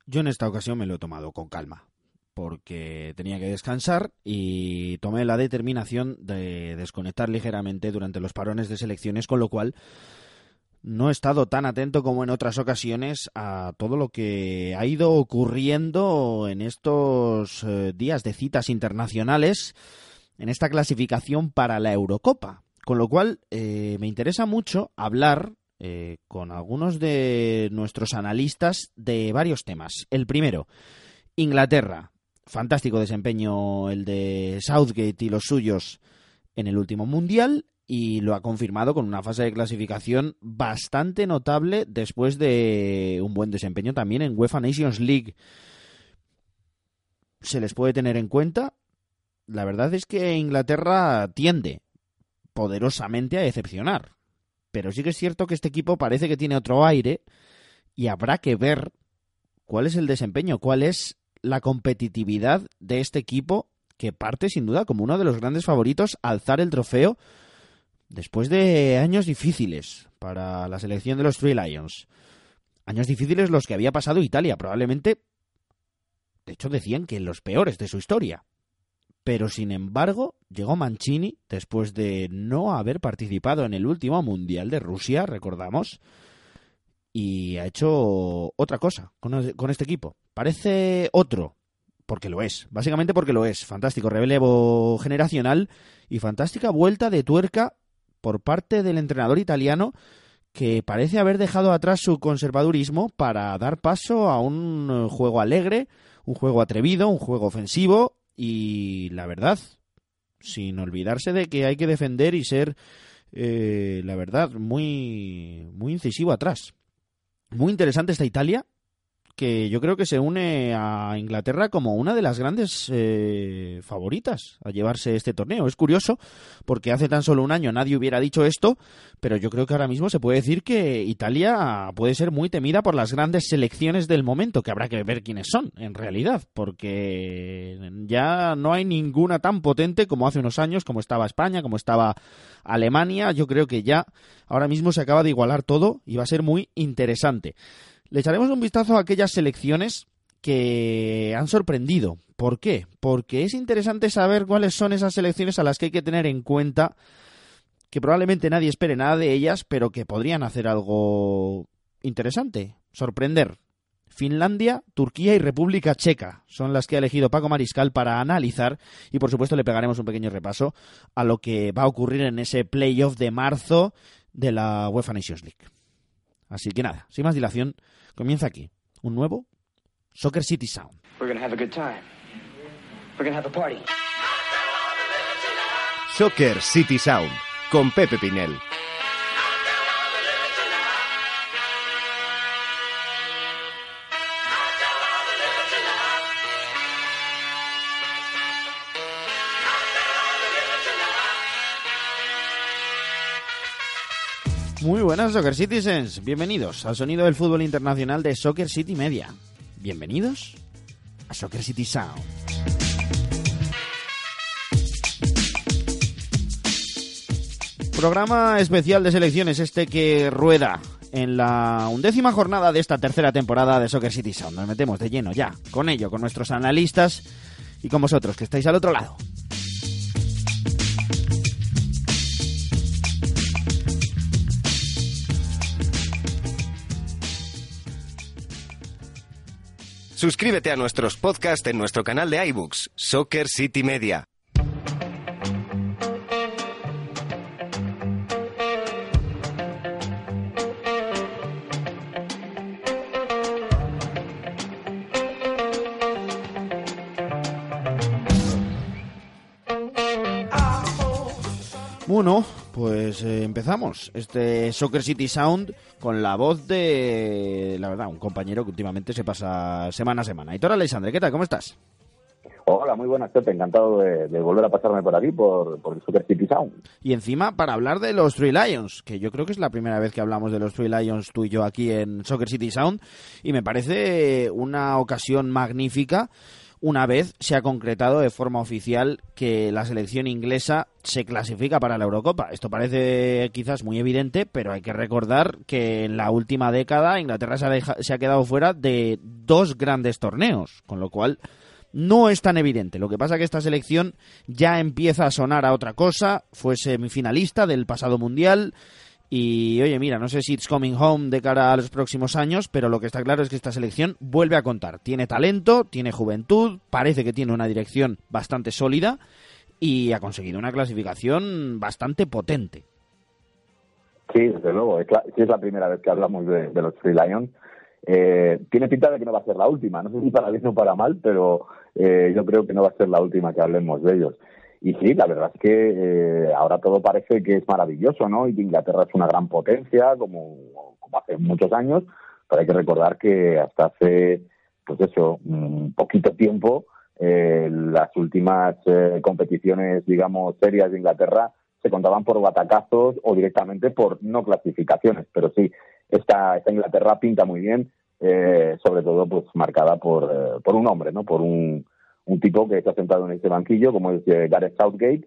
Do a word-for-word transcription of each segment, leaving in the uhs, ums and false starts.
Yo en esta ocasión me lo he tomado con calma, porque tenía que descansar y tomé la determinación de desconectar ligeramente durante los parones de selecciones, con lo cual no he estado tan atento como en otras ocasiones a todo lo que ha ido ocurriendo en estos eh, días de citas internacionales en esta clasificación para la Eurocopa. Con lo cual eh, me interesa mucho hablar eh, con algunos de nuestros analistas de varios temas. El primero, Inglaterra. Fantástico desempeño el de Southgate y los suyos en el último Mundial, y lo ha confirmado con una fase de clasificación bastante notable después de un buen desempeño también en UEFA Nations League. Se les puede tener en cuenta. La verdad es que Inglaterra tiende poderosamente a decepcionar, pero sí que es cierto que este equipo parece que tiene otro aire y habrá que ver cuál es el desempeño, cuál es la competitividad de este equipo, que parte sin duda como uno de los grandes favoritos a alzar el trofeo después de años difíciles para la selección de los Three Lions. Años difíciles los que había pasado Italia, probablemente, de hecho decían que los peores de su historia. Pero sin embargo, llegó Mancini después de no haber participado en el último Mundial de Rusia, recordamos, y ha hecho otra cosa con, con este equipo. Parece otro, porque lo es, básicamente porque lo es. Fantástico relevo generacional y fantástica vuelta de tuerca por parte del entrenador italiano, que parece haber dejado atrás su conservadurismo para dar paso a un juego alegre, un juego atrevido, un juego ofensivo y, la verdad, sin olvidarse de que hay que defender y ser, eh, la verdad, muy, muy incisivo atrás. Muy interesante esta Italia, que yo creo que se une a Inglaterra como una de las grandes eh, favoritas a llevarse este torneo. Es curioso, porque hace tan solo un año nadie hubiera dicho esto, pero yo creo que ahora mismo se puede decir que Italia puede ser muy temida por las grandes selecciones del momento, que habrá que ver quiénes son, en realidad, porque ya no hay ninguna tan potente como hace unos años, como estaba España, como estaba Alemania. Yo creo que ya ahora mismo se acaba de igualar todo y va a ser muy interesante. Le echaremos un vistazo a aquellas selecciones que han sorprendido. ¿Por qué? Porque es interesante saber cuáles son esas selecciones a las que hay que tener en cuenta, que probablemente nadie espere nada de ellas, pero que podrían hacer algo interesante, sorprender. Finlandia, Turquía y República Checa son las que ha elegido Paco Mariscal para analizar, y por supuesto le pegaremos un pequeño repaso a lo que va a ocurrir en ese playoff de marzo de la UEFA Nations League. Así que nada, sin más dilación, comienza aquí un nuevo Soccer City Sound. We're gonna have a good time. We're gonna have a party. Soccer City Sound con Pepe Pinel. Muy buenas, Soccer Citizens. Bienvenidos al sonido del fútbol internacional de Soccer City Media. Bienvenidos a Soccer City Sound. Programa especial de selecciones este que rueda en la undécima jornada de esta tercera temporada de Soccer City Sound. Nos metemos de lleno ya con ello, con nuestros analistas y con vosotros que estáis al otro lado. Suscríbete a nuestros podcasts en nuestro canal de iBooks, Soccer City Media. Bueno, pues eh, empezamos este Soccer City Sound con la voz de, la verdad, un compañero que últimamente se pasa semana a semana. Aitor Alexandre, ¿qué tal? ¿Cómo estás? Hola, muy buenas, Pepe. Encantado de, de volver a pasarme por aquí, por, por el Soccer City Sound. Y encima, para hablar de los Three Lions, que yo creo que es la primera vez que hablamos de los Three Lions tú y yo aquí en Soccer City Sound, y me parece una ocasión magnífica, una vez se ha concretado de forma oficial que la selección inglesa se clasifica para la Eurocopa. Esto parece quizás muy evidente, pero hay que recordar que en la última década Inglaterra se ha, deja, se ha quedado fuera de dos grandes torneos, con lo cual no es tan evidente. Lo que pasa es que esta selección ya empieza a sonar a otra cosa. Fue semifinalista del pasado Mundial. Y, oye, mira, no sé si it's coming home de cara a los próximos años, pero lo que está claro es que esta selección vuelve a contar. Tiene talento, tiene juventud, parece que tiene una dirección bastante sólida y ha conseguido una clasificación bastante potente. Sí, desde luego. Es la, sí es la primera vez que hablamos de, de los Three Lions. Eh, tiene pinta de que no va a ser la última. No sé si para bien o para mal, pero eh, yo creo que no va a ser la última que hablemos de ellos. Y sí, la verdad es que eh, ahora todo parece que es maravilloso, ¿no? Y que Inglaterra es una gran potencia, como, como hace muchos años, pero hay que recordar que hasta hace, pues eso, un poquito tiempo, eh, las últimas eh, competiciones, digamos, serias de Inglaterra se contaban por batacazos o directamente por no clasificaciones. Pero sí, esta, esta Inglaterra pinta muy bien, eh, sobre todo pues marcada por, eh, por un hombre, ¿no? Por un... un tipo que está sentado en este banquillo, como es Gareth Southgate,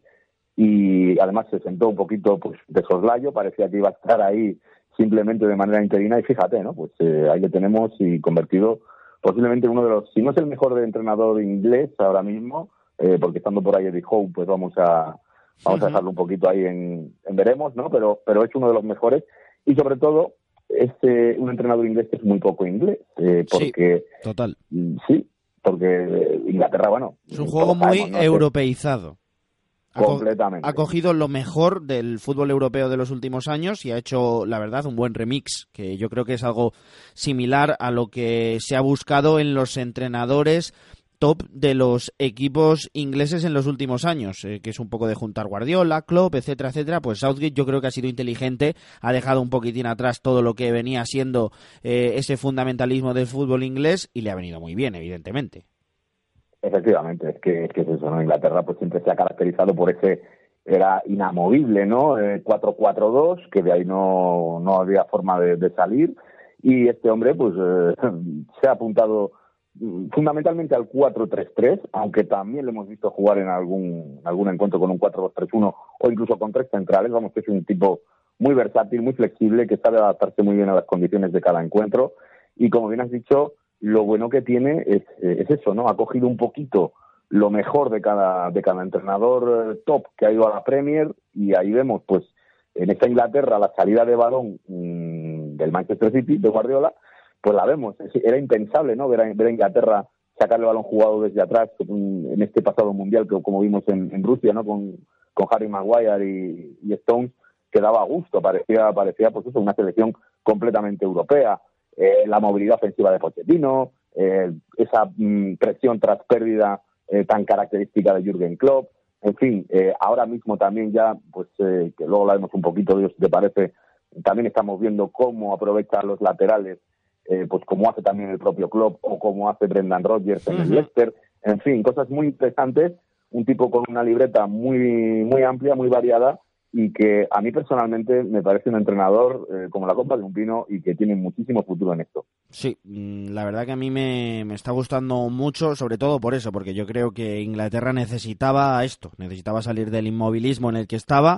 y además se sentó un poquito pues de soslayo, parecía que iba a estar ahí simplemente de manera interina, y fíjate, ¿no? Pues eh, ahí le tenemos y convertido posiblemente uno de los, si no es el mejor de entrenador inglés ahora mismo, eh, porque estando por ahí Eddie Howe, pues vamos a vamos uh-huh. a dejarlo un poquito ahí en, en veremos, ¿no? Pero pero es uno de los mejores, y sobre todo es eh, un entrenador inglés que es muy poco inglés, eh, porque... Sí, total. Sí, porque Inglaterra, bueno... Es un juego muy sabemos, ¿no? europeizado. Ha Completamente. Co- ha cogido lo mejor del fútbol europeo de los últimos años y ha hecho, la verdad, un buen remix, que yo creo que es algo similar a lo que se ha buscado en los entrenadores top de los equipos ingleses en los últimos años, eh, que es un poco de juntar Guardiola, Klopp, etcétera, etcétera. Pues Southgate yo creo que ha sido inteligente, ha dejado un poquitín atrás todo lo que venía siendo eh, ese fundamentalismo del fútbol inglés y le ha venido muy bien, evidentemente. Efectivamente, es que es, que es eso, ¿no? Inglaterra pues siempre se ha caracterizado por ese, era inamovible, ¿no? Eh, cuatro cuatro dos, que de ahí no, no había forma de, de salir, y este hombre pues eh, se ha apuntado fundamentalmente al cuatro tres tres, aunque también lo hemos visto jugar en algún algún encuentro con un cuatro dos tres uno o incluso con tres centrales. Vamos, que es un tipo muy versátil, muy flexible, que sabe adaptarse muy bien a las condiciones de cada encuentro, y como bien has dicho, lo bueno que tiene es, es eso, ¿no? Ha cogido un poquito lo mejor de cada de cada entrenador top que ha ido a la Premier, y ahí vemos, pues, en esta Inglaterra la salida de balón mmm, del Manchester City, de Guardiola, pues la vemos. Era impensable, ¿no? Ver a, ver a Inglaterra sacar el balón jugado desde atrás en este pasado mundial, que como vimos en, en Rusia, ¿no? Con, con Harry Maguire y, y Stones, que daba gusto, parecía, parecía pues eso, una selección completamente europea. Eh, la movilidad ofensiva de Pochettino, eh, esa mm, presión tras pérdida eh, tan característica de Jürgen Klopp, en fin, eh, ahora mismo también ya, pues eh, que luego hablaremos un poquito de ellos, si te parece, también estamos viendo cómo aprovecha los laterales, eh, pues como hace también el propio Klopp o como hace Brendan Rodgers en uh-huh. el Leicester, en fin, cosas muy interesantes, un tipo con una libreta muy muy amplia, muy variada, y que a mí personalmente me parece un entrenador eh, como la copa de un pino y que tiene muchísimo futuro en esto. Sí, la verdad que a mí me, me está gustando mucho, sobre todo por eso, porque yo creo que Inglaterra necesitaba esto, necesitaba salir del inmovilismo en el que estaba,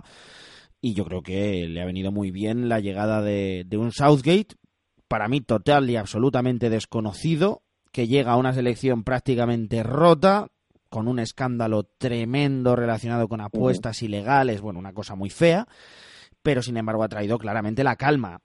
y yo creo que le ha venido muy bien la llegada de, de un Southgate, para mí total y absolutamente desconocido, que llega a una selección prácticamente rota, con un escándalo tremendo relacionado con apuestas uh-huh. ilegales, bueno, una cosa muy fea, pero sin embargo ha traído claramente la calma.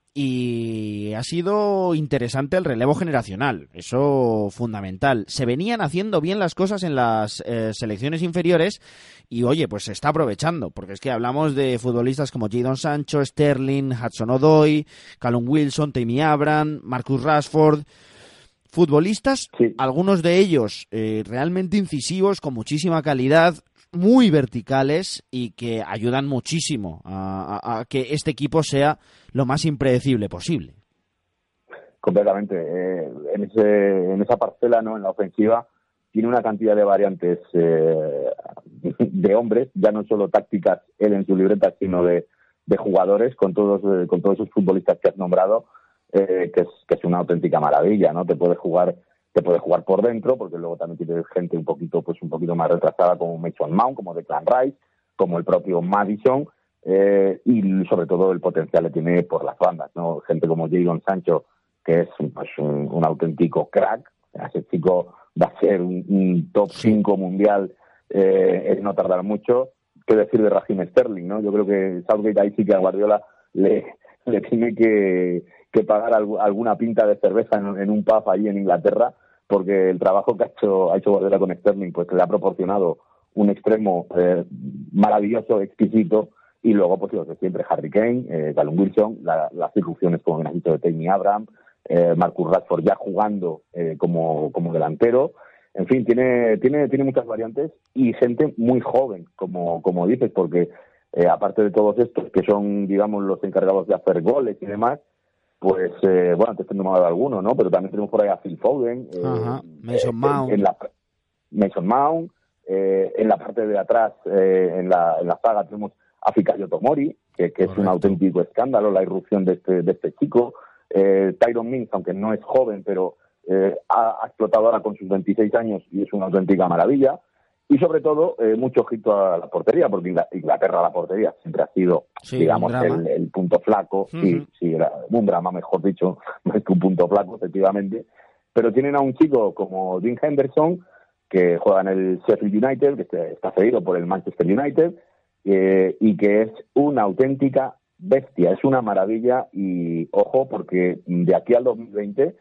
Y ha sido interesante el relevo generacional, eso fundamental. Se venían haciendo bien las cosas en las eh, selecciones inferiores y, oye, pues se está aprovechando, porque es que hablamos de futbolistas como Jadon Sancho, Sterling, Hudson-Odoi, Callum Wilson, Tammy Abraham, Marcus Rashford... Futbolistas, sí. algunos de ellos eh, realmente incisivos, con muchísima calidad, muy verticales y que ayudan muchísimo a, a, a que este equipo sea lo más impredecible posible. Completamente. Eh, en, ese, en esa parcela, ¿no? En la ofensiva, tiene una cantidad de variantes eh, de hombres, ya no solo tácticas él en su libreta, sino de, de jugadores, con todos, eh, con todos esos futbolistas que has nombrado. Eh, que, es, que es una auténtica maravilla, ¿no? Te puedes jugar te puede jugar por dentro, porque luego también tiene gente un poquito, pues un poquito más retrasada como Mason Mount, como Declan Rice, como el propio Maddison, eh, y sobre todo el potencial que tiene por las bandas, ¿no? Gente como Jadon Sancho, que es pues, un, un auténtico crack. Ese chico va a ser un, un top cinco mundial eh, en no tardar mucho. ¿Qué decir de Raheem Sterling, no? Yo creo que Southgate ahí sí que a Guardiola le, le tiene que, que pagar alg- alguna pinta de cerveza en, en un pub ahí en Inglaterra, porque el trabajo que ha hecho, ha hecho Guardiola con Sterling pues le ha proporcionado un extremo eh, maravilloso, exquisito, y luego pues lo que siempre, Harry Kane, eh, Callum Wilson, la, las irrupciones como han dicho de Tammy Abraham, eh, Marcus Rashford ya jugando eh, como, como delantero. En fin, tiene tiene tiene muchas variantes y gente muy joven, como como dices, porque eh, aparte de todos estos que son, digamos, los encargados de hacer goles y demás, pues, eh, bueno, antes te he nombrado alguno, ¿no? Pero también tenemos por ahí a Phil Foden, eh, Ajá. Mason eh, Mount. En, en la, Mason Mount, eh, en la parte de atrás, eh, en la en la zaga tenemos a Fikayo Tomori, que, que es un auténtico escándalo la irrupción de este de este chico. Eh, Tyrone Mings, aunque no es joven, pero eh, ha, ha explotado ahora con sus veintiséis años y es una auténtica maravilla. Y sobre todo, eh, mucho ojito a la portería, porque Inglaterra la portería siempre ha sido, sí, digamos, el, el punto flaco. Uh-huh. Sí, sí, era un drama, mejor dicho, no es que un punto flaco, efectivamente. Pero tienen a un chico como Dean Henderson, que juega en el Sheffield United, que está cedido por el Manchester United, eh, y que es una auténtica bestia, es una maravilla. Y ojo, porque de aquí al dos mil veinte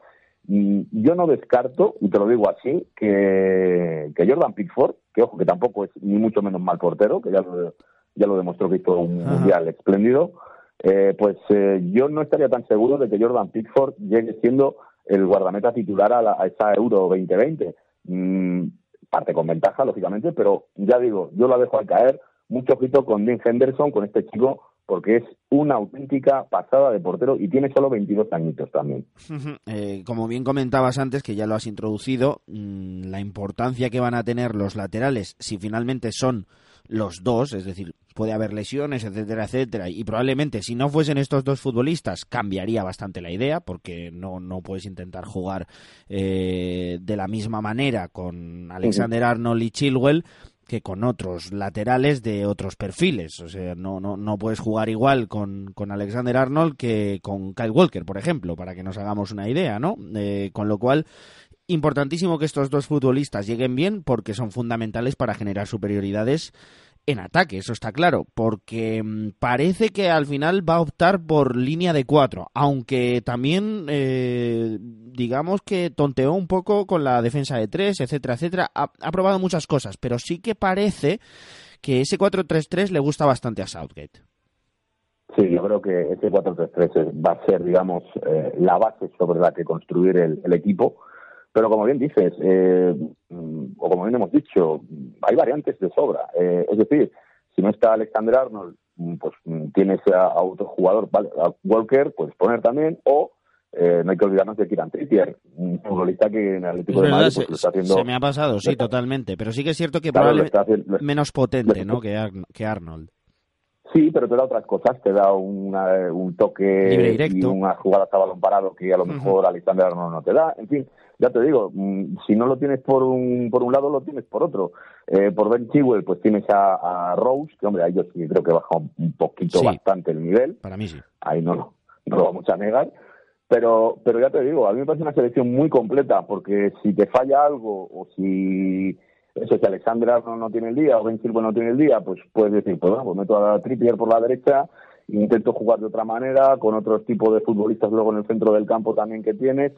yo no descarto, y te lo digo así, que, que Jordan Pickford, que ojo que tampoco es ni mucho menos mal portero, que ya lo, ya lo demostró que hizo un Ajá. mundial espléndido, eh, pues eh, yo no estaría tan seguro de que Jordan Pickford llegue siendo el guardameta titular a, la, a esa Euro veinte veinte. Mm, parte con ventaja, lógicamente, pero ya digo, yo la dejo al caer. Mucho ojito con Dean Henderson, con este chico, porque es una auténtica pasada de portero y tiene solo veintidós añitos también. Eh, como bien comentabas antes, que ya lo has introducido, mmm, la importancia que van a tener los laterales si finalmente son los dos, es decir, puede haber lesiones, etcétera, etcétera, y probablemente si no fuesen estos dos futbolistas cambiaría bastante la idea, porque no, no puedes intentar jugar eh, de la misma manera con Alexander Arnold y Chilwell que con otros laterales de otros perfiles. O sea, no, no, no puedes jugar igual con, con Alexander Arnold que con Kyle Walker, por ejemplo, para que nos hagamos una idea, ¿no? Eh, con lo cual, importantísimo que estos dos futbolistas lleguen bien, porque son fundamentales para generar superioridades en ataque, eso está claro, porque mmm, parece que al final va a optar por línea de cuatro, aunque también eh, digamos que tonteó un poco con la defensa de tres, etcétera, etcétera, ha, ha probado muchas cosas, pero sí que parece que ese cuatro tres tres le gusta bastante a Southgate. Sí, yo creo que ese cuatro tres tres va a ser, digamos, eh, la base sobre la que construir el, el equipo. Pero como bien dices, eh, o como bien hemos dicho, hay variantes de sobra. Eh, es decir, si no está Alexander Arnold, pues tienes a, a otro jugador, vale, a Walker, puedes poner también, o eh, no hay que olvidarnos de Kieran Trippier, un futbolista que en el Atlético es de Madrid verdad, pues, se, lo está haciendo... Se me ha pasado, sí, está, totalmente. Pero sí que es cierto que claro, probablemente haciendo, menos potente, ¿no?, que, Ar- que Arnold. Sí, pero te da otras cosas, te da una, un toque y una jugada a balón parado que a lo mejor uh-huh. Alexander Arnold no te da. En fin, ya te digo, si no lo tienes por un por un lado, lo tienes por otro. Eh, por Ben Chilwell, pues tienes a, a Rose, que hombre, a ellos sí creo que baja un poquito sí, bastante el nivel. Para mí sí. Ahí no, no, no lo vamos a negar. Pero, pero ya te digo, a mí me parece una selección muy completa, porque si te falla algo o si... Eso, si Alexander Arnold no tiene el día o Ben Chilwell no tiene el día, pues puedes decir, pues bueno, pues meto a Trippier por la derecha, intento jugar de otra manera, con otros tipos de futbolistas luego en el centro del campo también que tienes.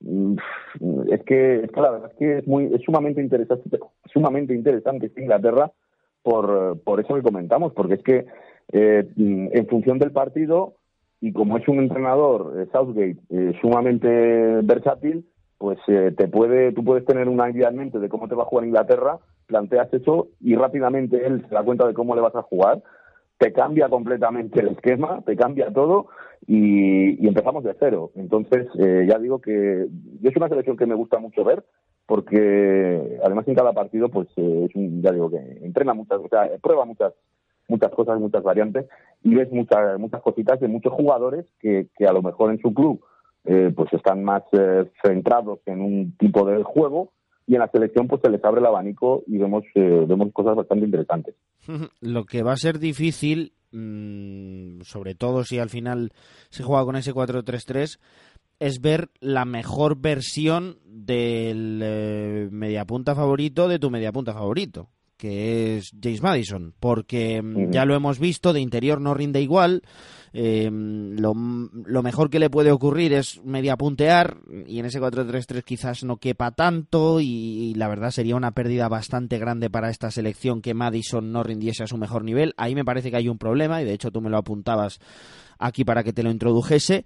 Es que, es que la verdad es que es muy, es sumamente interesante, sumamente interesante esta Inglaterra por, por eso que comentamos, porque es que eh, en función del partido, y como es un entrenador, eh, Southgate, eh, sumamente versátil, pues eh, te puede, tú puedes tener una idea en mente de cómo te va a jugar Inglaterra, planteas eso y rápidamente él se da cuenta de cómo le vas a jugar, te cambia completamente el esquema, te cambia todo y, y empezamos de cero. Entonces, eh, ya digo que yo es una selección que me gusta mucho ver, porque además en cada partido, pues eh, es un, ya digo que entrena muchas, o sea, prueba muchas muchas cosas, muchas variantes y ves muchas muchas cositas de muchos jugadores que, que a lo mejor en su club eh, pues están más eh, centrados en un tipo de juego, y en la selección pues se les abre el abanico y vemos eh, vemos cosas bastante interesantes. Lo que va a ser difícil, mmm, sobre todo si al final se juega con ese cuatro tres tres, es ver la mejor versión del eh, mediapunta favorito de tu mediapunta favorito, que es James Maddison, porque uh-huh. ya lo hemos visto, de interior no rinde igual. Eh, lo, lo mejor que le puede ocurrir es mediapuntear, y en ese cuatro tres tres quizás no quepa tanto, y, y la verdad sería una pérdida bastante grande para esta selección que Maddison no rindiese a su mejor nivel. Ahí me parece que hay un problema, y de hecho tú me lo apuntabas aquí para que te lo introdujese.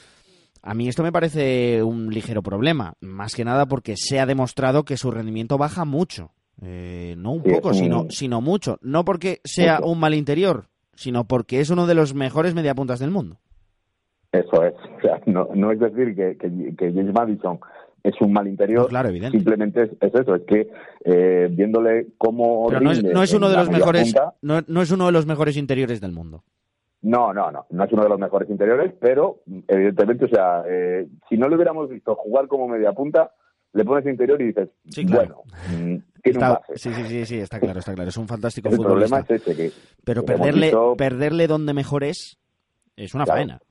A mí esto me parece un ligero problema, más que nada porque se ha demostrado que su rendimiento baja mucho. Eh, no un sí, poco, un... sino, sino mucho. No porque sea mucho. un mal interior, sino porque es uno de los mejores mediapuntas del mundo. Eso es. O sea, no, no es decir que, que, que James Maddison es un mal interior, no, claro, evidente. Simplemente es, es eso, es que eh, viéndole cómo Pero no es, no es uno de los mejores, punta, no, no es uno de los mejores interiores del mundo. No, no, no, no es uno de los mejores interiores, pero evidentemente, o sea, eh, si no le hubiéramos visto jugar como media punta, le pones interior y dices, sí, claro. bueno, tiene está, un base. Sí, sí, sí, sí, está claro, está claro, es un fantástico el futbolista. El problema es ese, que pero que perderle, visto, perderle donde mejor es, es una claro, faena.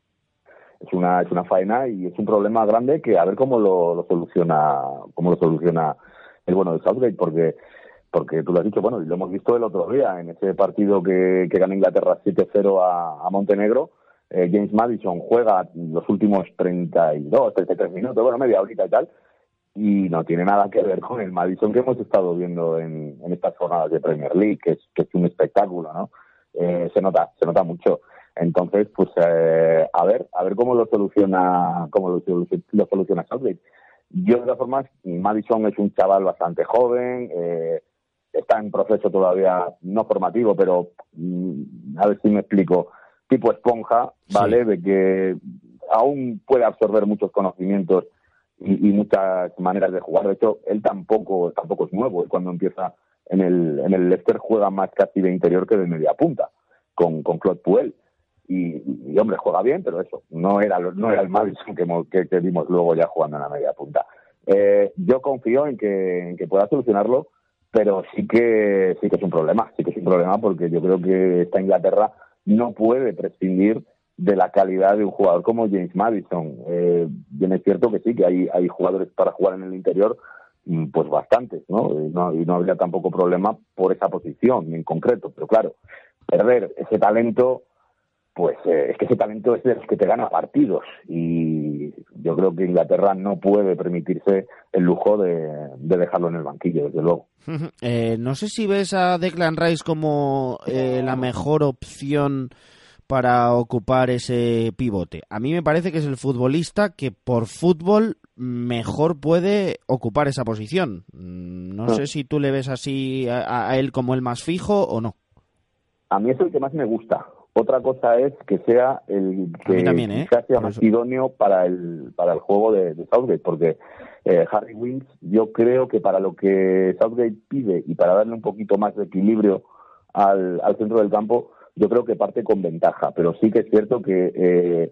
Es una, es una faena y es un problema grande que a ver cómo lo, lo soluciona, cómo lo soluciona el bueno de Southgate, porque porque tú lo has dicho, bueno, y lo hemos visto el otro día, en ese partido que, que gana Inglaterra siete cero a, a Montenegro, eh, James Maddison juega los últimos treinta y dos, treinta y tres minutos, bueno, media horita y tal, y no tiene nada que ver con el Maddison que hemos estado viendo en, en estas jornadas de Premier League, que es, que es un espectáculo, ¿no? Eh, se nota, se nota mucho. Entonces, pues, eh, a ver, a ver cómo lo soluciona, cómo lo, lo soluciona Southgate. Yo, de todas formas, Maddison es un chaval bastante joven, eh, está en proceso todavía no formativo, pero mmm, a ver si me explico, tipo esponja, ¿vale? Sí. De que aún puede absorber muchos conocimientos y, y muchas maneras de jugar. De hecho, él tampoco tampoco es nuevo. Cuando empieza en el en el Leicester juega más casi de interior que de media punta, con, con Claude Puel. Y, y, hombre, juega bien, pero eso, no era no era el Maddison que, que, que vimos luego ya jugando en la media punta. Eh, yo confío en que, en que pueda solucionarlo, pero sí que sí que es un problema, sí que es un problema porque yo creo que esta Inglaterra no puede prescindir de la calidad de un jugador como James Maddison. Eh, bien es cierto que sí, que hay, hay jugadores para jugar en el interior, pues bastantes, ¿no? Y no, y no habría tampoco problema por esa posición en concreto, pero claro, perder ese talento, pues eh, es que ese talento es de los que te gana partidos, y yo creo que Inglaterra no puede permitirse el lujo de, de dejarlo en el banquillo, desde luego. Eh, no sé si ves a Declan Rice como eh, la mejor opción para ocupar ese pivote. A mí me parece que es el futbolista que por fútbol mejor puede ocupar esa posición. No sé si tú le ves así a, a él como el más fijo o no. A mí es el que más me gusta. Otra cosa es que sea el que también, ¿eh? quizás sea más idóneo para el para el juego de, de Southgate, porque eh, Harry Winks, yo creo que para lo que Southgate pide y para darle un poquito más de equilibrio al, al centro del campo, yo creo que parte con ventaja, pero sí que es cierto que eh,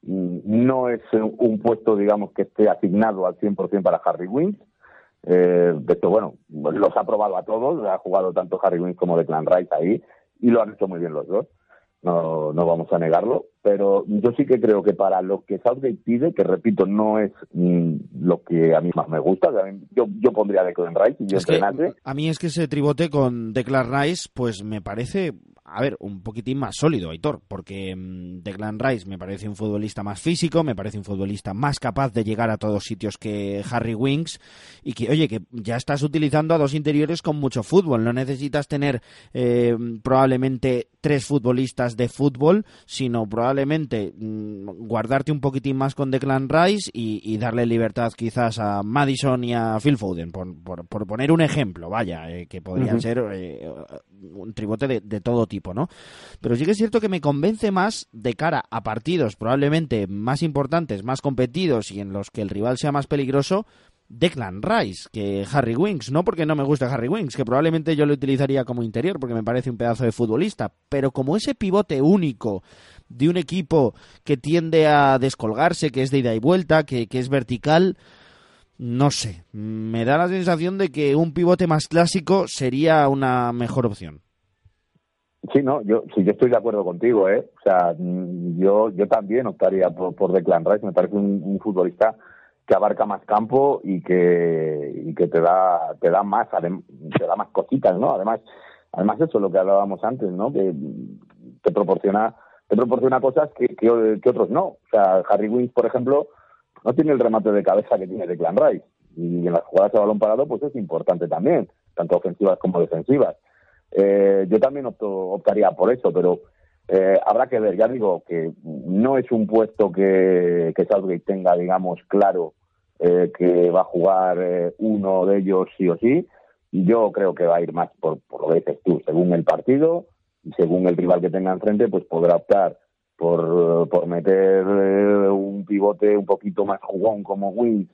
no es un puesto, digamos, que esté asignado al cien por ciento para Harry Winks. Eh, de hecho, bueno, los ha probado a todos, ha jugado tanto Harry Winks como Declan Rice ahí, y lo han hecho muy bien los dos. No, no vamos a negarlo, pero yo sí que creo que para lo que Southgate pide, que repito, no es mm, lo que a mí más me gusta, yo, yo pondría a Declan Rice y yo es entrenase. A mí es que ese tribote con Declan Rice, pues me parece, a ver, un poquitín más sólido, Aitor, porque mmm, Declan Rice me parece un futbolista más físico, me parece un futbolista más capaz de llegar a todos sitios que Harry Winks, y que, oye, que ya estás utilizando a dos interiores con mucho fútbol, no necesitas tener eh, probablemente tres futbolistas de fútbol, sino probablemente mmm, guardarte un poquitín más con Declan Rice y, y darle libertad quizás a Maddison y a Phil Foden, por, por, por poner un ejemplo, vaya, eh, que podrían uh-huh. ser eh, un tribote de, de todo tipo, ¿no? Pero sí que es cierto que me convence más de cara a partidos probablemente más importantes, más competidos y en los que el rival sea más peligroso, Declan Rice que Harry Winks, no porque no me guste Harry Winks, que probablemente yo lo utilizaría como interior porque me parece un pedazo de futbolista, pero como ese pivote único de un equipo que tiende a descolgarse, que es de ida y vuelta, que, que es vertical, no sé, me da la sensación de que un pivote más clásico sería una mejor opción. Sí, no, yo sí, yo estoy de acuerdo contigo, ¿eh? O sea, yo yo también optaría por, por Declan Rice, me parece un, un futbolista que abarca más campo y que y que te da te da más te da más cositas, ¿no? Además, además eso es lo que hablábamos antes, ¿no? Que te proporciona te proporciona cosas que, que, que otros no. O sea, Harry Winks, por ejemplo, no tiene el remate de cabeza que tiene Declan Rice y en las jugadas a balón parado pues es importante también, tanto ofensivas como defensivas. Eh, yo también opto, optaría por eso, pero eh, habrá que ver. Ya digo que no es un puesto que, que Southgate tenga, digamos, claro eh, que va a jugar eh, uno de ellos sí o sí. Yo creo que va a ir más por, por lo que dices tú, según el partido y según el rival que tenga enfrente, pues podrá optar por, por meter eh, un pivote un poquito más jugón como Winks,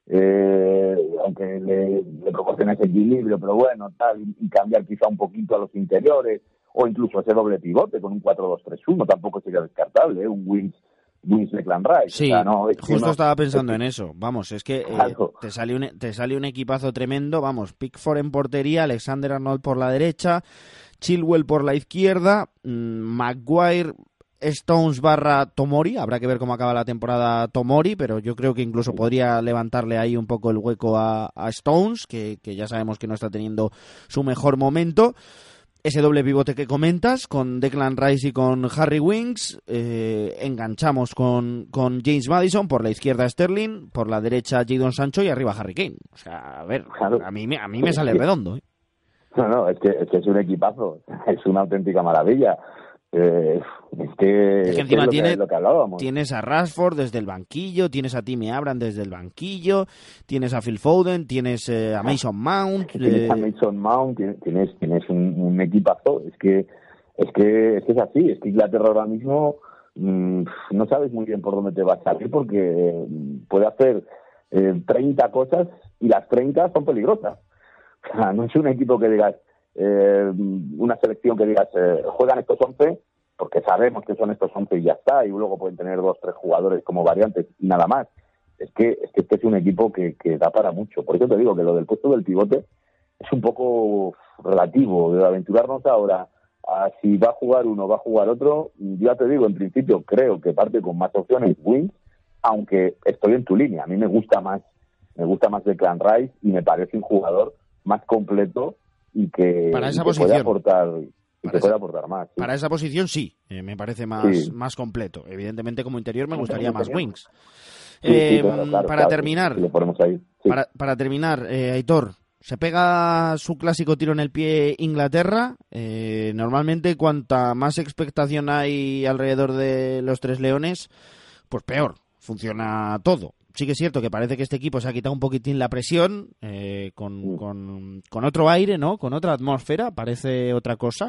Eh, aunque le, le proporciona ese equilibrio, pero bueno, tal, y, y cambiar quizá un poquito a los interiores, o incluso ese doble pivote con un cuatro dos tres uno, tampoco sería descartable, ¿eh? Un Winks, Winks Declan Rice. Sí, o sea, no, es justo no, estaba pensando es que, en eso, vamos, es que eh, claro. te sale un te sale un equipazo tremendo, vamos, Pickford en portería, Alexander Arnold por la derecha, Chilwell por la izquierda, mmm, Maguire, Stones barra Tomori, habrá que ver cómo acaba la temporada Tomori, pero yo creo que incluso podría levantarle ahí un poco el hueco a, a Stones, que, que ya sabemos que no está teniendo su mejor momento. Ese doble pivote que comentas, con Declan Rice y con Harry Winks, eh, enganchamos con, con James Maddison, por la izquierda Sterling, por la derecha Jadon Sancho y arriba Harry Kane. O sea, a ver, Claro. a mí, a mí me sale redondo, ¿eh? No, no, es que, es que es un equipazo, es una auténtica maravilla. Eh, es que, Es que es encima lo, tiene, que, lo que hablábamos. tienes a Rashford desde el banquillo, tienes a Timmy Abraham desde el banquillo, tienes a Phil Foden, tienes eh, a Mason Mount. Tienes eh... a Mason Mount, tienes, tienes, tienes un, un equipazo. Es que, es que es que es así, es que Inglaterra ahora mismo mmm, no sabes muy bien por dónde te va a salir porque eh, puede hacer eh, treinta cosas y las treinta son peligrosas. O sea, no es un equipo que digas, eh, una selección que digas, eh, juegan estos once porque sabemos que son estos once y ya está, y luego pueden tener dos, tres jugadores como variantes y nada más. Es que, es que este es un equipo que, que da para mucho. Por eso te digo que lo del puesto del pivote es un poco relativo, de aventurarnos ahora a si va a jugar uno, va a jugar otro. Yo ya te digo, en principio creo que parte con más opciones Winks, aunque estoy en tu línea. A mí me gusta más, me gusta más Declan Rice y me parece un jugador más completo y que, para esa y que posición puede aportar y para que esa, puede aportar más. Sí. Para esa posición sí, eh, me parece más, sí. más completo. Evidentemente como interior me gustaría más Winks. Sí, eh, sí, claro, claro, para, claro, terminar, si lo ponemos ahí, sí. para, para terminar, eh, Aitor, se pega su clásico tiro en el pie Inglaterra. Eh, normalmente cuanta más expectación hay alrededor de los Tres Leones, pues peor, funciona todo. Sí que es cierto que parece que este equipo se ha quitado un poquitín la presión, eh, con, mm. con, con otro aire, ¿no? Con otra atmósfera, parece otra cosa.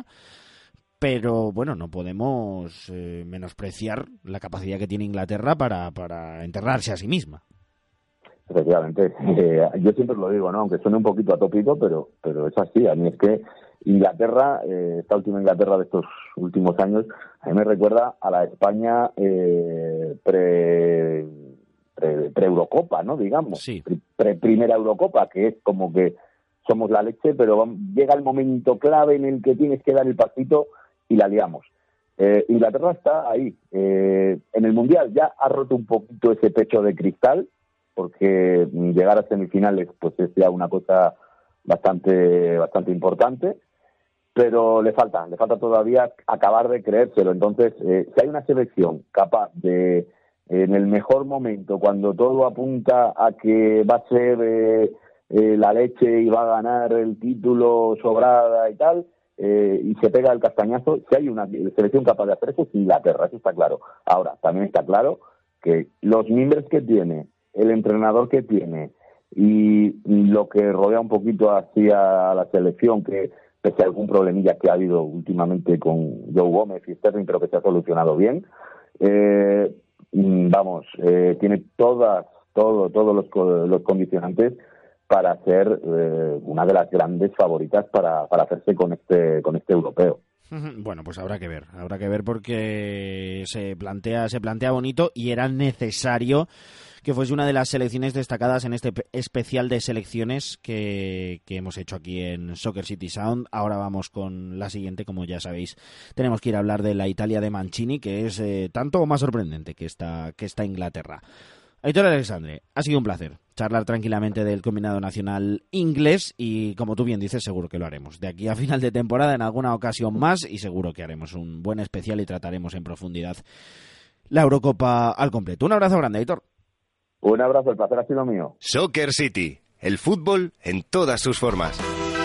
Pero bueno, no podemos eh, menospreciar la capacidad que tiene Inglaterra para, para enterrarse a sí misma. Efectivamente, eh, yo siempre lo digo, ¿no? Aunque suene un poquito atópico, pero pero es así. A mí es que Inglaterra, eh, esta última Inglaterra de estos últimos años, a mí me recuerda a la España eh, pre, pre, pre Eurocopa, ¿no? Digamos, sí. pre primera Eurocopa, que es como que somos la leche, pero vamos, llega el momento clave en el que tienes que dar el pasito y la liamos. Eh, Inglaterra está ahí. Eh, en el Mundial ya ha roto un poquito ese pecho de cristal, porque llegar a semifinales pues es ya una cosa bastante bastante importante, pero le falta, le falta todavía acabar de creérselo. Entonces, eh, si hay una selección capaz de, en el mejor momento, cuando todo apunta a que va a ser eh, eh, la leche y va a ganar el título sobrada y tal, eh, y se pega el castañazo, si hay una selección capaz de hacer eso, es Inglaterra, eso está claro. Ahora, también está claro que los miembros que tiene, el entrenador que tiene y lo que rodea un poquito hacia la selección, que pese a algún problemilla que ha habido últimamente con Joe Gómez y Sterling, pero que se ha solucionado bien, eh, vamos, eh, tiene todas todo, todos los, los condicionantes para ser eh, una de las grandes favoritas para, para hacerse con este, con este europeo. Bueno, pues habrá que ver, habrá que ver porque se plantea, se plantea bonito y era necesario que fuese una de las selecciones destacadas en este especial de selecciones que, que hemos hecho aquí en Soccer City Sound. Ahora vamos con la siguiente, como ya sabéis, tenemos que ir a hablar de la Italia de Mancini, que es eh, tanto o más sorprendente que esta, que esta Inglaterra. Aitor Alexandre, ha sido un placer charlar tranquilamente del combinado nacional inglés y, como tú bien dices, seguro que lo haremos. De aquí a final de temporada, en alguna ocasión más, y seguro que haremos un buen especial y trataremos en profundidad la Eurocopa al completo. Un abrazo grande, Aitor. Un abrazo, el placer ha sido mío. Soccer City, el fútbol en todas sus formas.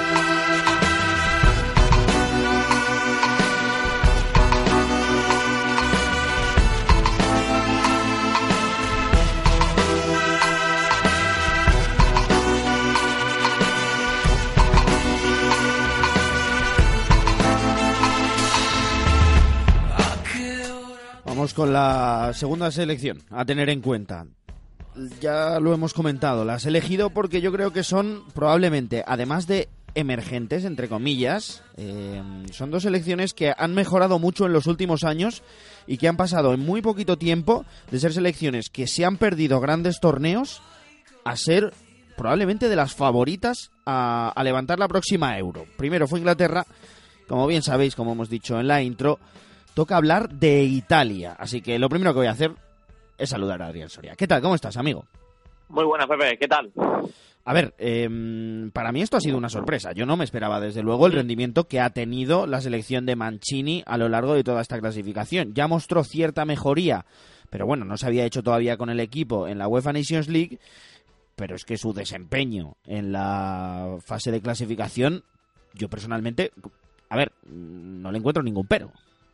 Vamos con la segunda selección a tener en cuenta. Ya lo hemos comentado, la has elegido porque yo creo que son probablemente, además de emergentes, entre comillas, eh, son dos selecciones que han mejorado mucho en los últimos años y que han pasado en muy poquito tiempo de ser selecciones que se han perdido grandes torneos a ser probablemente de las favoritas a, a levantar la próxima Euro. Primero fue Inglaterra, como bien sabéis, como hemos dicho en la intro, toca hablar de Italia, así que lo primero que voy a hacer es saludar a Adrián Soria. ¿Qué tal? ¿Cómo estás, amigo? Muy buenas, Pepe. ¿Qué tal? A ver, eh, para mí esto ha sido una sorpresa. Yo no me esperaba, desde luego, el rendimiento que ha tenido la selección de Mancini a lo largo de toda esta clasificación. Ya mostró cierta mejoría, pero bueno, no se había hecho todavía con el equipo en la UEFA Nations League, pero es que su desempeño en la fase de clasificación, yo personalmente, a ver, no le encuentro ningún pero.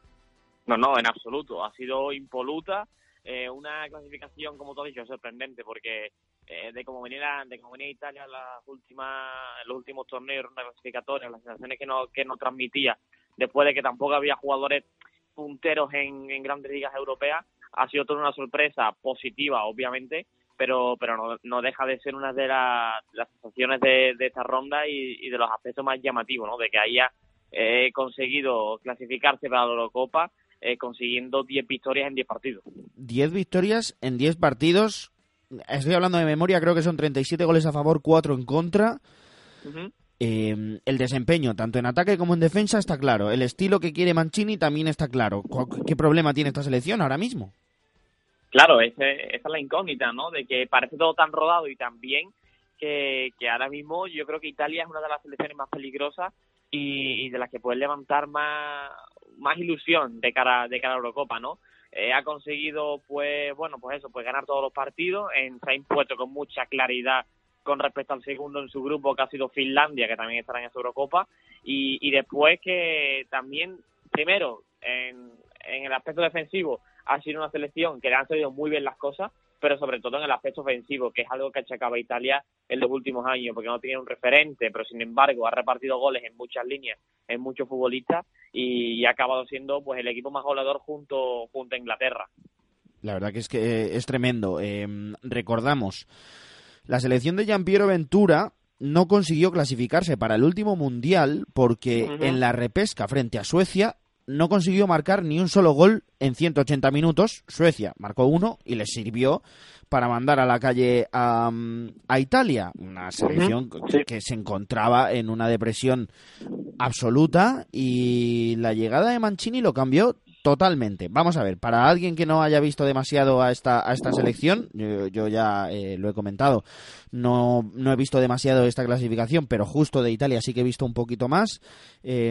No, no, en absoluto. Ha sido impoluta. Eh, una clasificación, como tú has dicho, sorprendente, porque eh, de cómo venía de cómo venía Italia en las últimas, en los últimos torneos, rondas clasificatorias, las sensaciones que nos que nos transmitía, después de que tampoco había jugadores punteros en, en grandes ligas europeas, ha sido toda una sorpresa positiva, obviamente, pero pero no, no deja de ser una de la, las sensaciones de, de esta ronda y, y de los aspectos más llamativos, ¿no? De que haya eh, conseguido clasificarse para la Eurocopa, Eh, consiguiendo diez victorias en diez partidos. diez victorias en diez partidos. Estoy hablando de memoria, creo que son treinta y siete goles a favor, cuatro en contra. Uh-huh. Eh, el desempeño, tanto en ataque como en defensa, está claro. El estilo que quiere Mancini también está claro. ¿Qué problema tiene esta selección ahora mismo? Claro, ese, esa es la incógnita, ¿no? De que parece todo tan rodado y tan bien que, que ahora mismo yo creo que Italia es una de las selecciones más peligrosas y, y de las que puede levantar más más ilusión de cara de cara a Eurocopa, ¿no? Eh, ha conseguido, pues, bueno, pues eso, pues ganar todos los partidos, en, se ha impuesto con mucha claridad con respecto al segundo en su grupo, que ha sido Finlandia, que también estará en esa Eurocopa, y, y después que también, primero, en, en el aspecto defensivo, ha sido una selección que le han salido muy bien las cosas, pero sobre todo en el aspecto ofensivo, que es algo que achacaba Italia en los últimos años, porque no tenía un referente, pero sin embargo ha repartido goles en muchas líneas, en muchos futbolistas, y, y ha acabado siendo pues el equipo más goleador junto, junto a Inglaterra. La verdad que es que es tremendo. Eh, recordamos, la selección de Gianpiero Ventura no consiguió clasificarse para el último mundial porque uh-huh. en la repesca frente a Suecia no consiguió marcar ni un solo gol en ciento ochenta minutos. Suecia marcó uno y les sirvió para mandar a la calle a, a Italia, una selección uh-huh. sí. que se encontraba en una depresión absoluta, y la llegada de Mancini lo cambió totalmente. Vamos a ver, para alguien que no haya visto demasiado a esta a esta selección, yo, yo ya eh, lo he comentado, no, no he visto demasiado esta clasificación, pero justo de Italia sí que he visto un poquito más. Eh,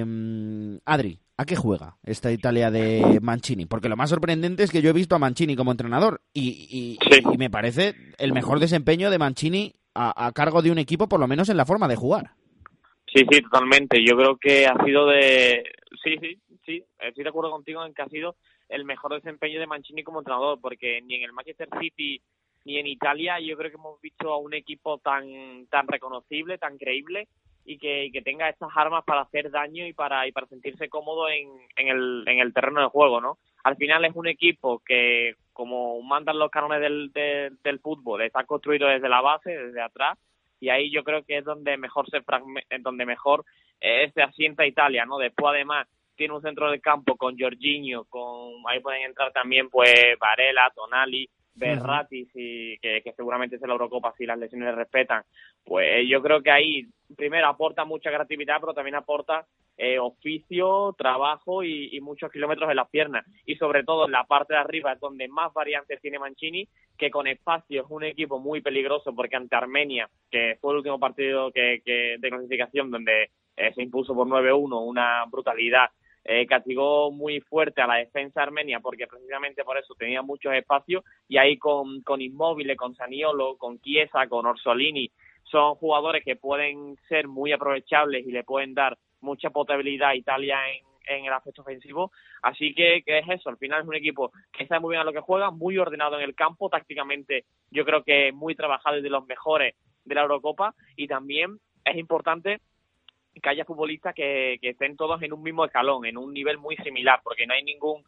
Adri, ¿a qué juega esta Italia de Mancini? Porque lo más sorprendente es que yo he visto a Mancini como entrenador y, y, sí. y me parece el mejor desempeño de Mancini a, a cargo de un equipo, por lo menos en la forma de jugar. Sí, sí, totalmente. Yo creo que ha sido de... Sí, sí, sí. Estoy de acuerdo contigo en que ha sido el mejor desempeño de Mancini como entrenador, porque ni en el Manchester City ni en Italia yo creo que hemos visto a un equipo tan tan reconocible, tan creíble, y que, y que tenga estas armas para hacer daño y para y para sentirse cómodo en, en el en el terreno de juego, ¿no? al final es un equipo que, como mandan los cánones del, del, del fútbol, está construido desde la base, desde atrás, y ahí yo creo que es donde mejor se fragme, donde mejor eh, se asienta Italia, ¿no? Después, además, tiene un centro del campo con Jorginho, con ahí pueden entrar también pues Varela, Tonali, Verratti, uh-huh. si, que, que seguramente es la Eurocopa si las lesiones le respetan. Pues yo creo que ahí primero aporta mucha creatividad, pero también aporta eh, oficio, trabajo y, y muchos kilómetros en las piernas. Y sobre todo en la parte de arriba es donde más variantes tiene Mancini, que con espacio es un equipo muy peligroso, porque ante Armenia, que fue el último partido que, que de clasificación donde eh, se impuso por nueve uno, una brutalidad, Eh, castigó muy fuerte a la defensa armenia, porque precisamente por eso tenía muchos espacios, y ahí con, con Immobile, con Zaniolo, con Chiesa, con Orsolini, son jugadores que pueden ser muy aprovechables y le pueden dar mucha potabilidad a Italia en, en el aspecto ofensivo. Así que, que es eso, al final es un equipo que sabe muy bien a lo que juega, muy ordenado en el campo, tácticamente yo creo que muy trabajado y de los mejores de la Eurocopa, y también es importante que haya futbolistas que, que estén todos en un mismo escalón, en un nivel muy similar, porque no hay ningún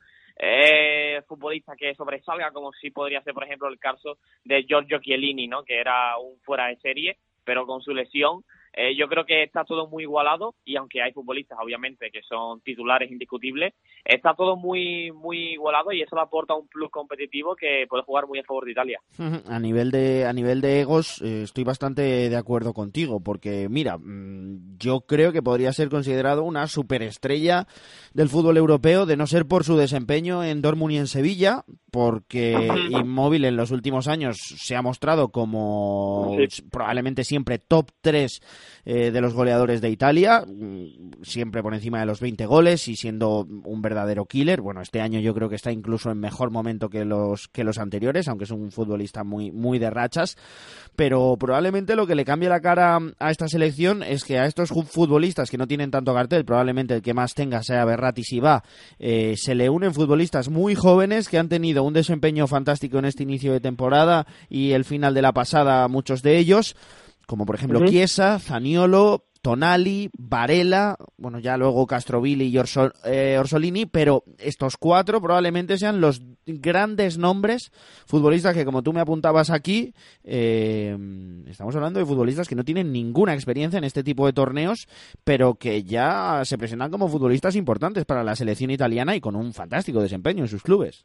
eh, futbolista que sobresalga, como sí podría ser, por ejemplo, el caso de Giorgio Chiellini, ¿no? Que era un fuera de serie, pero con su lesión eh, yo creo que está todo muy igualado, y aunque hay futbolistas, obviamente, que son titulares indiscutibles, está todo muy muy igualado, y eso le aporta un plus competitivo que puede jugar muy a favor de Italia. A nivel de a nivel de egos, eh, estoy bastante de acuerdo contigo, porque mira, mmm, yo creo que podría ser considerado una superestrella del fútbol europeo, de no ser por su desempeño en Dortmund y en Sevilla, porque Immobile en los últimos años se ha mostrado como sí. probablemente siempre top tres eh, de los goleadores de Italia, siempre por encima de los veinte goles y siendo un verdadero killer. Bueno, este año yo creo que está incluso en mejor momento que los que los anteriores, aunque es un futbolista muy muy de rachas, pero probablemente lo que le cambie la cara a esta selección es que a estos futbolistas que no tienen tanto cartel, probablemente el que más tenga sea Verratti si va, eh, se le unen futbolistas muy jóvenes que han tenido un desempeño fantástico en este inicio de temporada y el final de la pasada, muchos de ellos, como por ejemplo uh-huh. Chiesa, Zaniolo, Tonali, Varela, bueno, ya luego Castrovilli y Orsol, eh, Orsolini, pero estos cuatro probablemente sean los grandes nombres futbolistas que, como tú me apuntabas aquí, eh, estamos hablando de futbolistas que no tienen ninguna experiencia en este tipo de torneos, pero que ya se presentan como futbolistas importantes para la selección italiana y con un fantástico desempeño en sus clubes.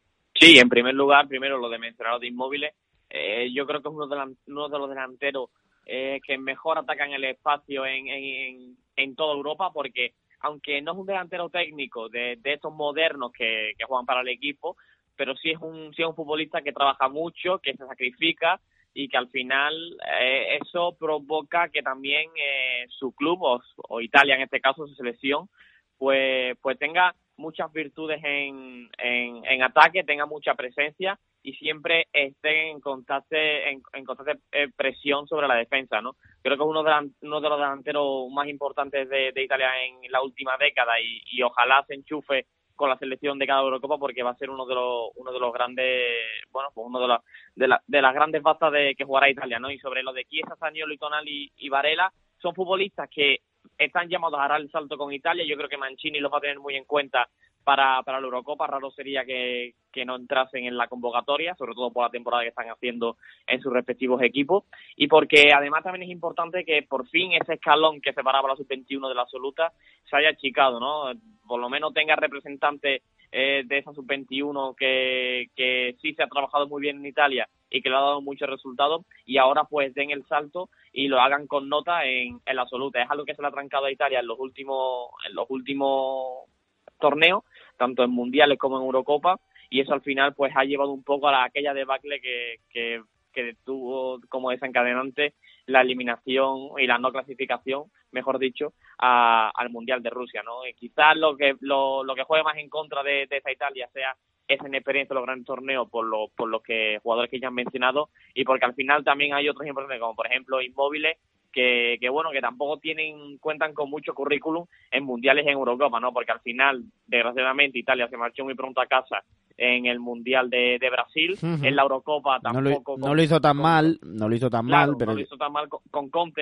Sí, en primer lugar, primero lo de mencionar de Immobile, eh, yo creo que es uno de, la, uno de los delanteros Eh, que mejor atacan el espacio en, en, en toda Europa, porque aunque no es un delantero técnico de, de estos modernos que, que juegan para el equipo, pero sí es un sí es un futbolista que trabaja mucho, que se sacrifica, y que al final eh, eso provoca que también eh, su club o, o Italia, en este caso su selección, pues pues tenga muchas virtudes en, en, en ataque, tenga mucha presencia y siempre esté en constante en, en constante presión sobre la defensa, ¿no? Creo que es uno de, la, uno de los delanteros más importantes de, de Italia en la última década, y, y ojalá se enchufe con la selección de cada Eurocopa, porque va a ser uno de los uno de los grandes, bueno, pues uno de las de, la, de las grandes bazas de que jugará Italia, ¿no? Y sobre lo de Chiesa, Zaniolo y Tonali y Varela, son futbolistas que están llamados a dar el salto con Italia. Yo creo que Mancini los va a tener muy en cuenta para, para la Eurocopa. Raro sería que, que no entrasen en la convocatoria, sobre todo por la temporada que están haciendo en sus respectivos equipos, y porque además también es importante que por fin ese escalón que separaba la sub veintiuno de la absoluta se haya achicado, ¿no? Por lo menos tenga representantes eh, de esa sub veintiuno que, que sí se ha trabajado muy bien en Italia y que le ha dado muchos resultados, y ahora pues den el salto y lo hagan con nota en, en la absoluta. Es algo que se le ha trancado a Italia en los últimos en los últimos torneos, tanto en mundiales como en Eurocopa, y eso al final pues ha llevado un poco a la, aquella debacle que, que, que tuvo como desencadenante la eliminación y la no clasificación, mejor dicho, a, al Mundial de Rusia, ¿no? Y quizás lo que lo, lo que juegue más en contra de, de esta Italia sea esa inexperiencia en los grandes torneos por los por los que jugadores que ya han mencionado, y porque al final también hay otros importantes, como por ejemplo Immobile, que, que bueno, que tampoco tienen cuentan con mucho currículum en mundiales y en Eurocopa, ¿no? Porque al final, desgraciadamente, Italia se marchó muy pronto a casa en el Mundial de, de Brasil. Uh-huh. En la Eurocopa tampoco... No lo, no lo hizo tan con, mal, no lo hizo tan claro, mal, pero... no lo hizo tan mal con, con Conte,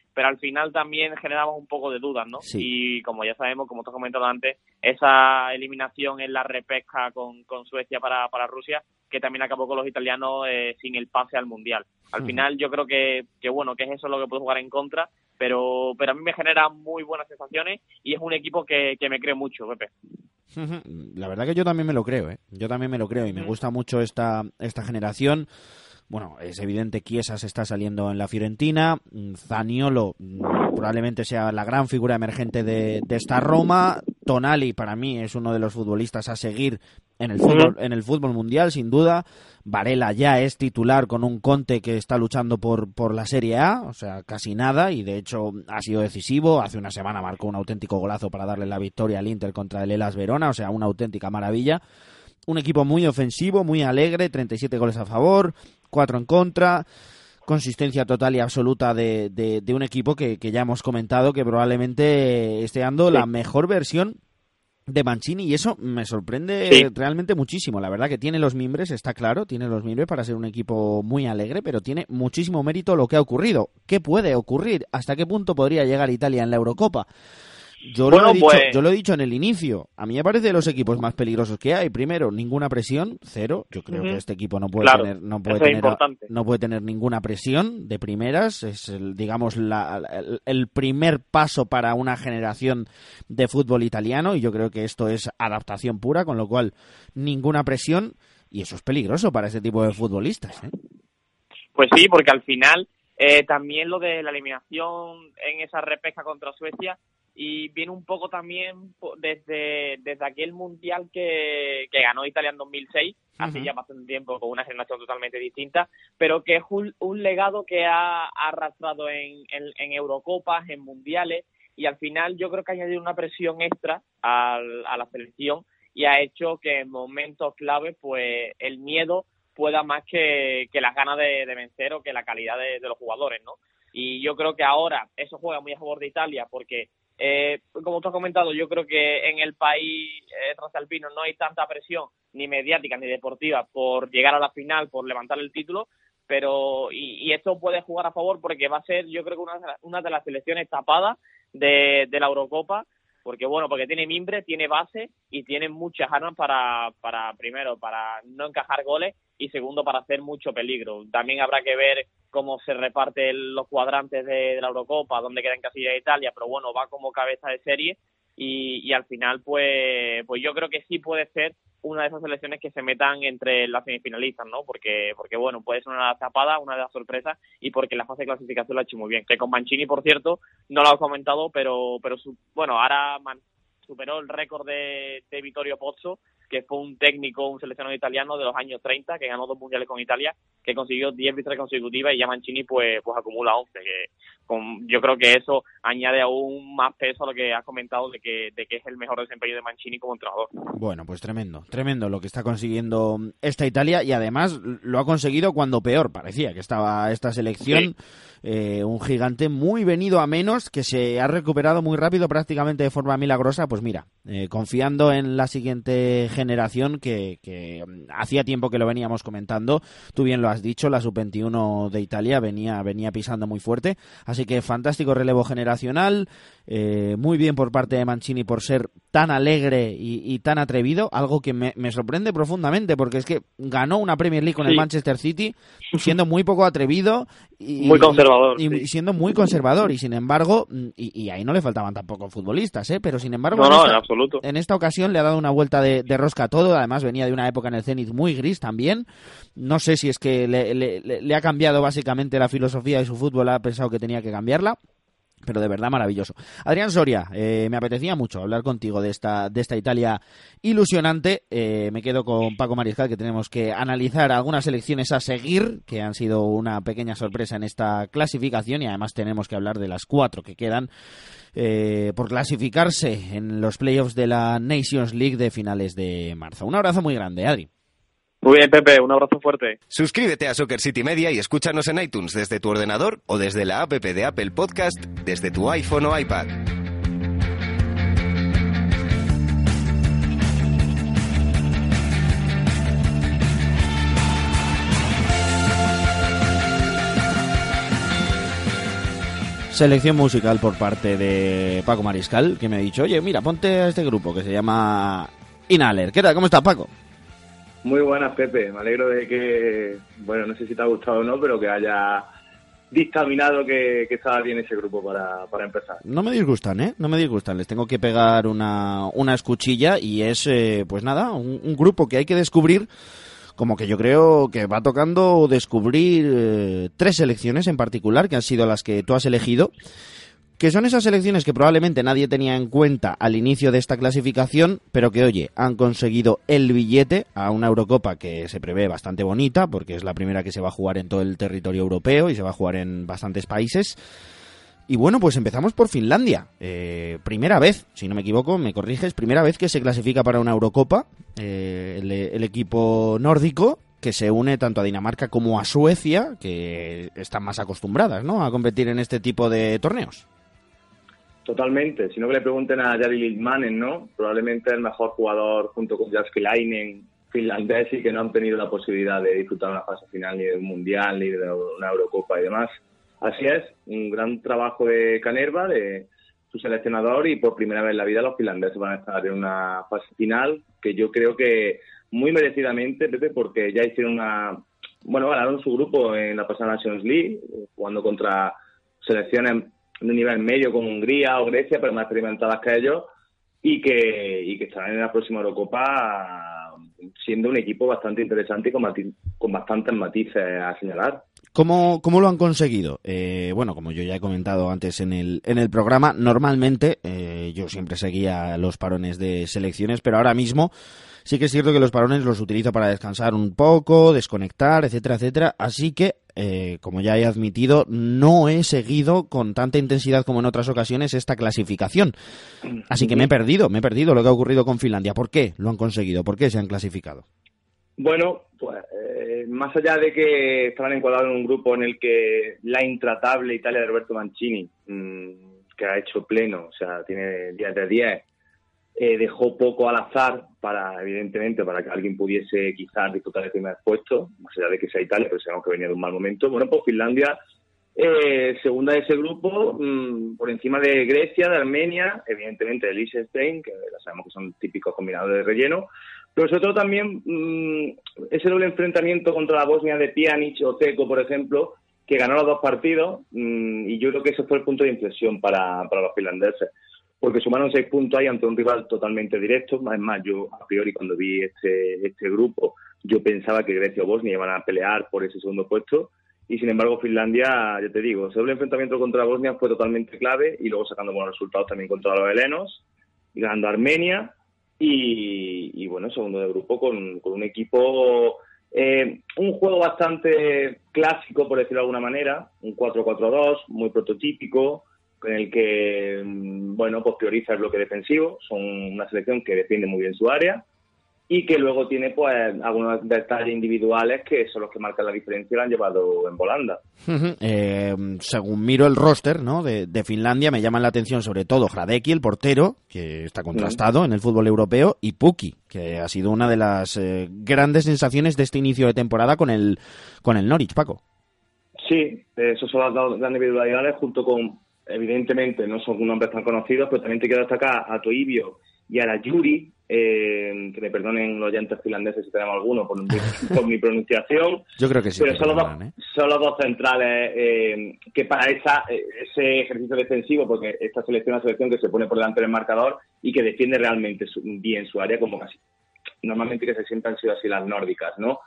pero al final también generamos un poco de dudas, ¿no? Sí. Y como ya sabemos, como te has comentado antes, esa eliminación en la repesca con, con Suecia para, para Rusia, que también acabó con los italianos eh, sin el pase al Mundial. Al uh-huh. final yo creo que, que bueno, que es eso lo que puede jugar en contra, pero pero a mí me genera muy buenas sensaciones y es un equipo que, que me cree mucho, Pepe. La verdad que yo también me lo creo, ¿eh? Yo también me lo creo y me gusta mucho esta, esta generación. Bueno, es evidente que Chiesa se está saliendo en la Fiorentina, Zaniolo probablemente sea la gran figura emergente de, de esta Roma, Tonali para mí es uno de los futbolistas a seguir en el fútbol, en el fútbol mundial, sin duda. Varela ya es titular con un Conte que está luchando por, por la Serie A, o sea, casi nada, y de hecho ha sido decisivo. Hace una semana marcó un auténtico golazo para darle la victoria al Inter contra el Hellas Verona, o sea, una auténtica maravilla. Un equipo muy ofensivo, muy alegre, treinta y siete goles a favor, cuatro en contra, consistencia total y absoluta de, de, de un equipo que, que ya hemos comentado que probablemente esté dando sí. la mejor versión de Mancini, y eso me sorprende sí. realmente muchísimo. La verdad que tiene los mimbres, está claro, tiene los mimbres para ser un equipo muy alegre, pero tiene muchísimo mérito lo que ha ocurrido. ¿Qué puede ocurrir? ¿Hasta qué punto podría llegar Italia en la Eurocopa? Yo, bueno, lo he dicho, pues... yo lo he dicho en el inicio. A mí me parece de los equipos más peligrosos que hay. Primero, ninguna presión, cero. Yo creo uh-huh. que este equipo no puede claro, tener, no puede tener, no puede tener ninguna presión de primeras. Es, el, digamos, la, el, el primer paso para una generación de fútbol italiano, y yo creo que esto es adaptación pura, con lo cual ninguna presión, y eso es peligroso para este tipo de futbolistas, ¿eh? Pues sí, porque al final eh, también lo de la eliminación en esa repesca contra Suecia. Y viene un poco también desde, desde aquel Mundial que, que ganó Italia en dos mil seis, uh-huh. hace ya bastante tiempo, con una generación totalmente distinta, pero que es un, un legado que ha, ha arrastrado en, en, en Eurocopas, en Mundiales, y al final yo creo que ha añadido una presión extra a, a la selección y ha hecho que en momentos clave pues el miedo pueda más que, que las ganas de, de vencer o que la calidad de, de los jugadores, ¿no? Y yo creo que ahora eso juega muy a favor de Italia porque Eh, como tú has comentado, yo creo que en el país eh, transalpino no hay tanta presión ni mediática ni deportiva por llegar a la final, por levantar el título, pero y, y esto puede jugar a favor porque va a ser, yo creo que una, una de las selecciones tapadas de, de la Eurocopa, porque bueno, porque tiene mimbre, tiene base y tiene muchas armas para, para primero, para no encajar goles y segundo, para hacer mucho peligro. También habrá que ver cómo se reparten los cuadrantes de, de la Eurocopa, dónde queda en casilla de Italia, pero bueno, va como cabeza de serie y, y al final pues pues yo creo que sí puede ser una de esas selecciones que se metan entre las semifinalistas, ¿no? Porque porque bueno, puede ser una tapada, una de las sorpresas y porque la fase de clasificación lo ha hecho muy bien. Que con Mancini, por cierto, no lo he comentado, pero pero su, bueno, ahora Man, superó el récord de, de Vittorio Pozzo, que fue un técnico, un seleccionador italiano de los años treinta, que ganó dos mundiales con Italia, que consiguió diez victorias consecutivas y ya Mancini pues pues acumula once. Que con, yo creo que eso añade aún más peso a lo que has comentado de que, de que es el mejor desempeño de Mancini como entrenador. Bueno, pues tremendo, tremendo lo que está consiguiendo esta Italia y además lo ha conseguido cuando peor parecía que estaba esta selección. Sí. Eh, un gigante muy venido a menos que se ha recuperado muy rápido, prácticamente de forma milagrosa. Pues mira, eh, confiando en la siguiente generación que, que hacía tiempo que lo veníamos comentando. Tú bien lo has dicho, la sub veintiuno de Italia venía, venía pisando muy fuerte, así que fantástico relevo generacional. Eh, muy bien por parte de Mancini por ser tan alegre y, y tan atrevido, algo que me, me sorprende profundamente porque es que ganó una Premier League con sí. el Manchester City siendo muy poco atrevido y, muy conservador y, y sí. siendo muy conservador y sin embargo y, y ahí no le faltaban tampoco futbolistas, ¿eh? Pero sin embargo no, en, no, esta, en absoluto. en esta ocasión le ha dado una vuelta de, de rosca a todo. Además venía de una época en el Zenit muy gris también. No sé si es que le, le, le ha cambiado básicamente la filosofía de su fútbol, ha pensado que tenía que cambiarla. Pero de verdad maravilloso. Adrián Soria, eh, me apetecía mucho hablar contigo de esta de esta Italia ilusionante. Eh, me quedo con Paco Mariscal, que tenemos que analizar algunas selecciones a seguir, que han sido una pequeña sorpresa en esta clasificación, y además tenemos que hablar de las cuatro que quedan eh, por clasificarse en los playoffs de la Nations League de finales de marzo. Un abrazo muy grande, Adri. Muy bien, Pepe, un abrazo fuerte. Suscríbete a Soccer City Media y escúchanos en iTunes desde tu ordenador o desde la app de Apple Podcast desde tu iPhone o iPad. selección musical por parte de Paco Mariscal, que me ha dicho, oye, mira, ponte a este grupo que se llama Inhaler. ¿Qué tal? ¿Cómo estás, Paco? Muy buenas, Pepe. Me alegro de que, bueno, no sé si te ha gustado o no, pero que haya dictaminado que, que estaba bien ese grupo para, para empezar. No me disgustan, ¿eh? No me disgustan. Les tengo que pegar una, una escuchilla y es, eh, pues nada, un, un grupo que hay que descubrir, como que yo creo que va tocando descubrir eh, tres selecciones en particular, que han sido las que tú has elegido, que son esas selecciones que probablemente nadie tenía en cuenta al inicio de esta clasificación, pero que, oye, han conseguido el billete a una Eurocopa que se prevé bastante bonita, porque es la primera que se va a jugar en todo el territorio europeo y se va a jugar en bastantes países. Y bueno, pues empezamos por Finlandia. Eh, primera vez, si no me equivoco, me corriges, primera vez que se clasifica para una Eurocopa, eh, el, el equipo nórdico, que se une tanto a Dinamarca como a Suecia, que están más acostumbradas, ¿no?, a competir en este tipo de torneos. Totalmente, si no que le pregunten a Jari Litmanen, ¿no? Probablemente el mejor jugador junto con Jääskeläinen finlandés y que no han tenido la posibilidad de disfrutar una fase final ni de un mundial ni de una Eurocopa y demás. Así es, un gran trabajo de Kanerva, de su seleccionador, y por primera vez en la vida los finlandeses van a estar en una fase final que yo creo que muy merecidamente, Pepe, porque ya hicieron una... Bueno, ganaron su grupo en la pasada Nations League, jugando contra selecciones de un nivel medio como Hungría o Grecia, pero más experimentadas que ellos, y que, y que estarán en la próxima Eurocopa siendo un equipo bastante interesante y con, matiz, con bastantes matices a señalar. ¿Cómo, cómo lo han conseguido? Eh, bueno, como yo ya he comentado antes en el, en el programa, normalmente eh, yo siempre seguía los parones de selecciones, pero ahora mismo sí que es cierto que los parones los utilizo para descansar un poco, desconectar, etcétera, etcétera. Así que, eh, como ya he admitido, no he seguido con tanta intensidad como en otras ocasiones esta clasificación. Así que me he perdido, me he perdido lo que ha ocurrido con Finlandia. ¿Por qué lo han conseguido? ¿Por qué se han clasificado? Bueno, pues eh, más allá de que estaban encuadrados en un grupo en el que la intratable Italia de Roberto Mancini, mmm, que ha hecho pleno, o sea, tiene diez de diez, Eh, dejó poco al azar para, evidentemente, para que alguien pudiese quizás disputar el primer puesto, más allá de que sea Italia, pero sabemos que venía de un mal momento. Bueno, pues Finlandia, eh, segunda de ese grupo, mmm, por encima de Grecia, de Armenia, evidentemente de Liechtenstein, que ya sabemos que son típicos combinados de relleno, pero sobre todo también mmm, ese doble enfrentamiento contra la Bosnia de Pjanic o Teko, por ejemplo, que ganó los dos partidos, mmm, y yo creo que ese fue el punto de inflexión para, para los finlandeses, porque sumaron seis puntos ahí ante un rival totalmente directo. Es más, yo a priori cuando vi este este grupo, yo pensaba que Grecia o Bosnia iban a pelear por ese segundo puesto, y sin embargo Finlandia, ya te digo, ese doble enfrentamiento contra Bosnia fue totalmente clave, y luego sacando buenos resultados también contra los helenos, y ganando a Armenia, y, y bueno, segundo de grupo con, con un equipo, eh, un juego bastante clásico, por decirlo de alguna manera, un cuatro cuatro dos, muy prototípico, en el que, bueno, pues prioriza el bloque defensivo. Son una selección que defiende muy bien su área y que luego tiene, pues, algunos detalles individuales que son los que marcan la diferencia y la han llevado en volanda. Uh-huh. Eh, según miro el roster, ¿no?, de, de Finlandia, me llaman la atención sobre todo Hradecki, el portero, que está contrastado uh-huh. en el fútbol europeo, y Pukki, que ha sido una de las eh, grandes sensaciones de este inicio de temporada con el, con el Norwich, Paco. Sí, esos son las dos grandes individualidades, junto con, evidentemente, no son nombres tan conocidos, pero también te quiero destacar a Toibio y a la Yuri, eh, que me perdonen los oyentes finlandeses si tenemos alguno por, por mi pronunciación. Yo creo que sí. Pero son los, dos, ¿eh? son los dos centrales eh, que para esa, ese ejercicio defensivo, porque esta selección es una selección que se pone por delante del marcador y que defiende realmente su, bien su área, como casi normalmente que se siempre han sido así las nórdicas, ¿no?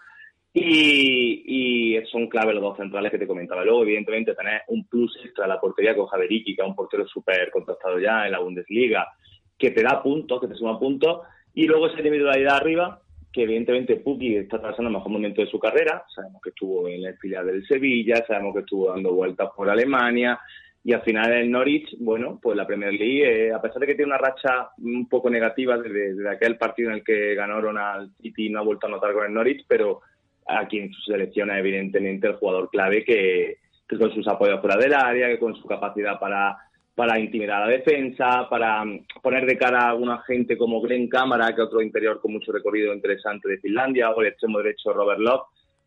Y, y son clave los dos centrales que te comentaba. Luego, evidentemente, tener un plus extra a la portería con Hradecki, que es un portero súper contrastado ya en la Bundesliga, que te da puntos, que te suma puntos, y luego esa individualidad arriba, que evidentemente Pukki está atravesando el mejor momento de su carrera. Sabemos que estuvo en la filial del Sevilla, sabemos que estuvo dando vueltas por Alemania, y al final el Norwich, bueno, pues la Premier League, eh, a pesar de que tiene una racha un poco negativa desde, desde aquel partido en el que ganaron al City y no ha vuelto a anotar con el Norwich, pero aquí en su selección es evidentemente el jugador clave que, que con sus apoyos fuera del área, que con su capacidad para, para intimidar a la defensa, para poner de cara a alguna gente como Glenn Kamara, que es otro interior con mucho recorrido interesante de Finlandia, o el extremo derecho Robert Love,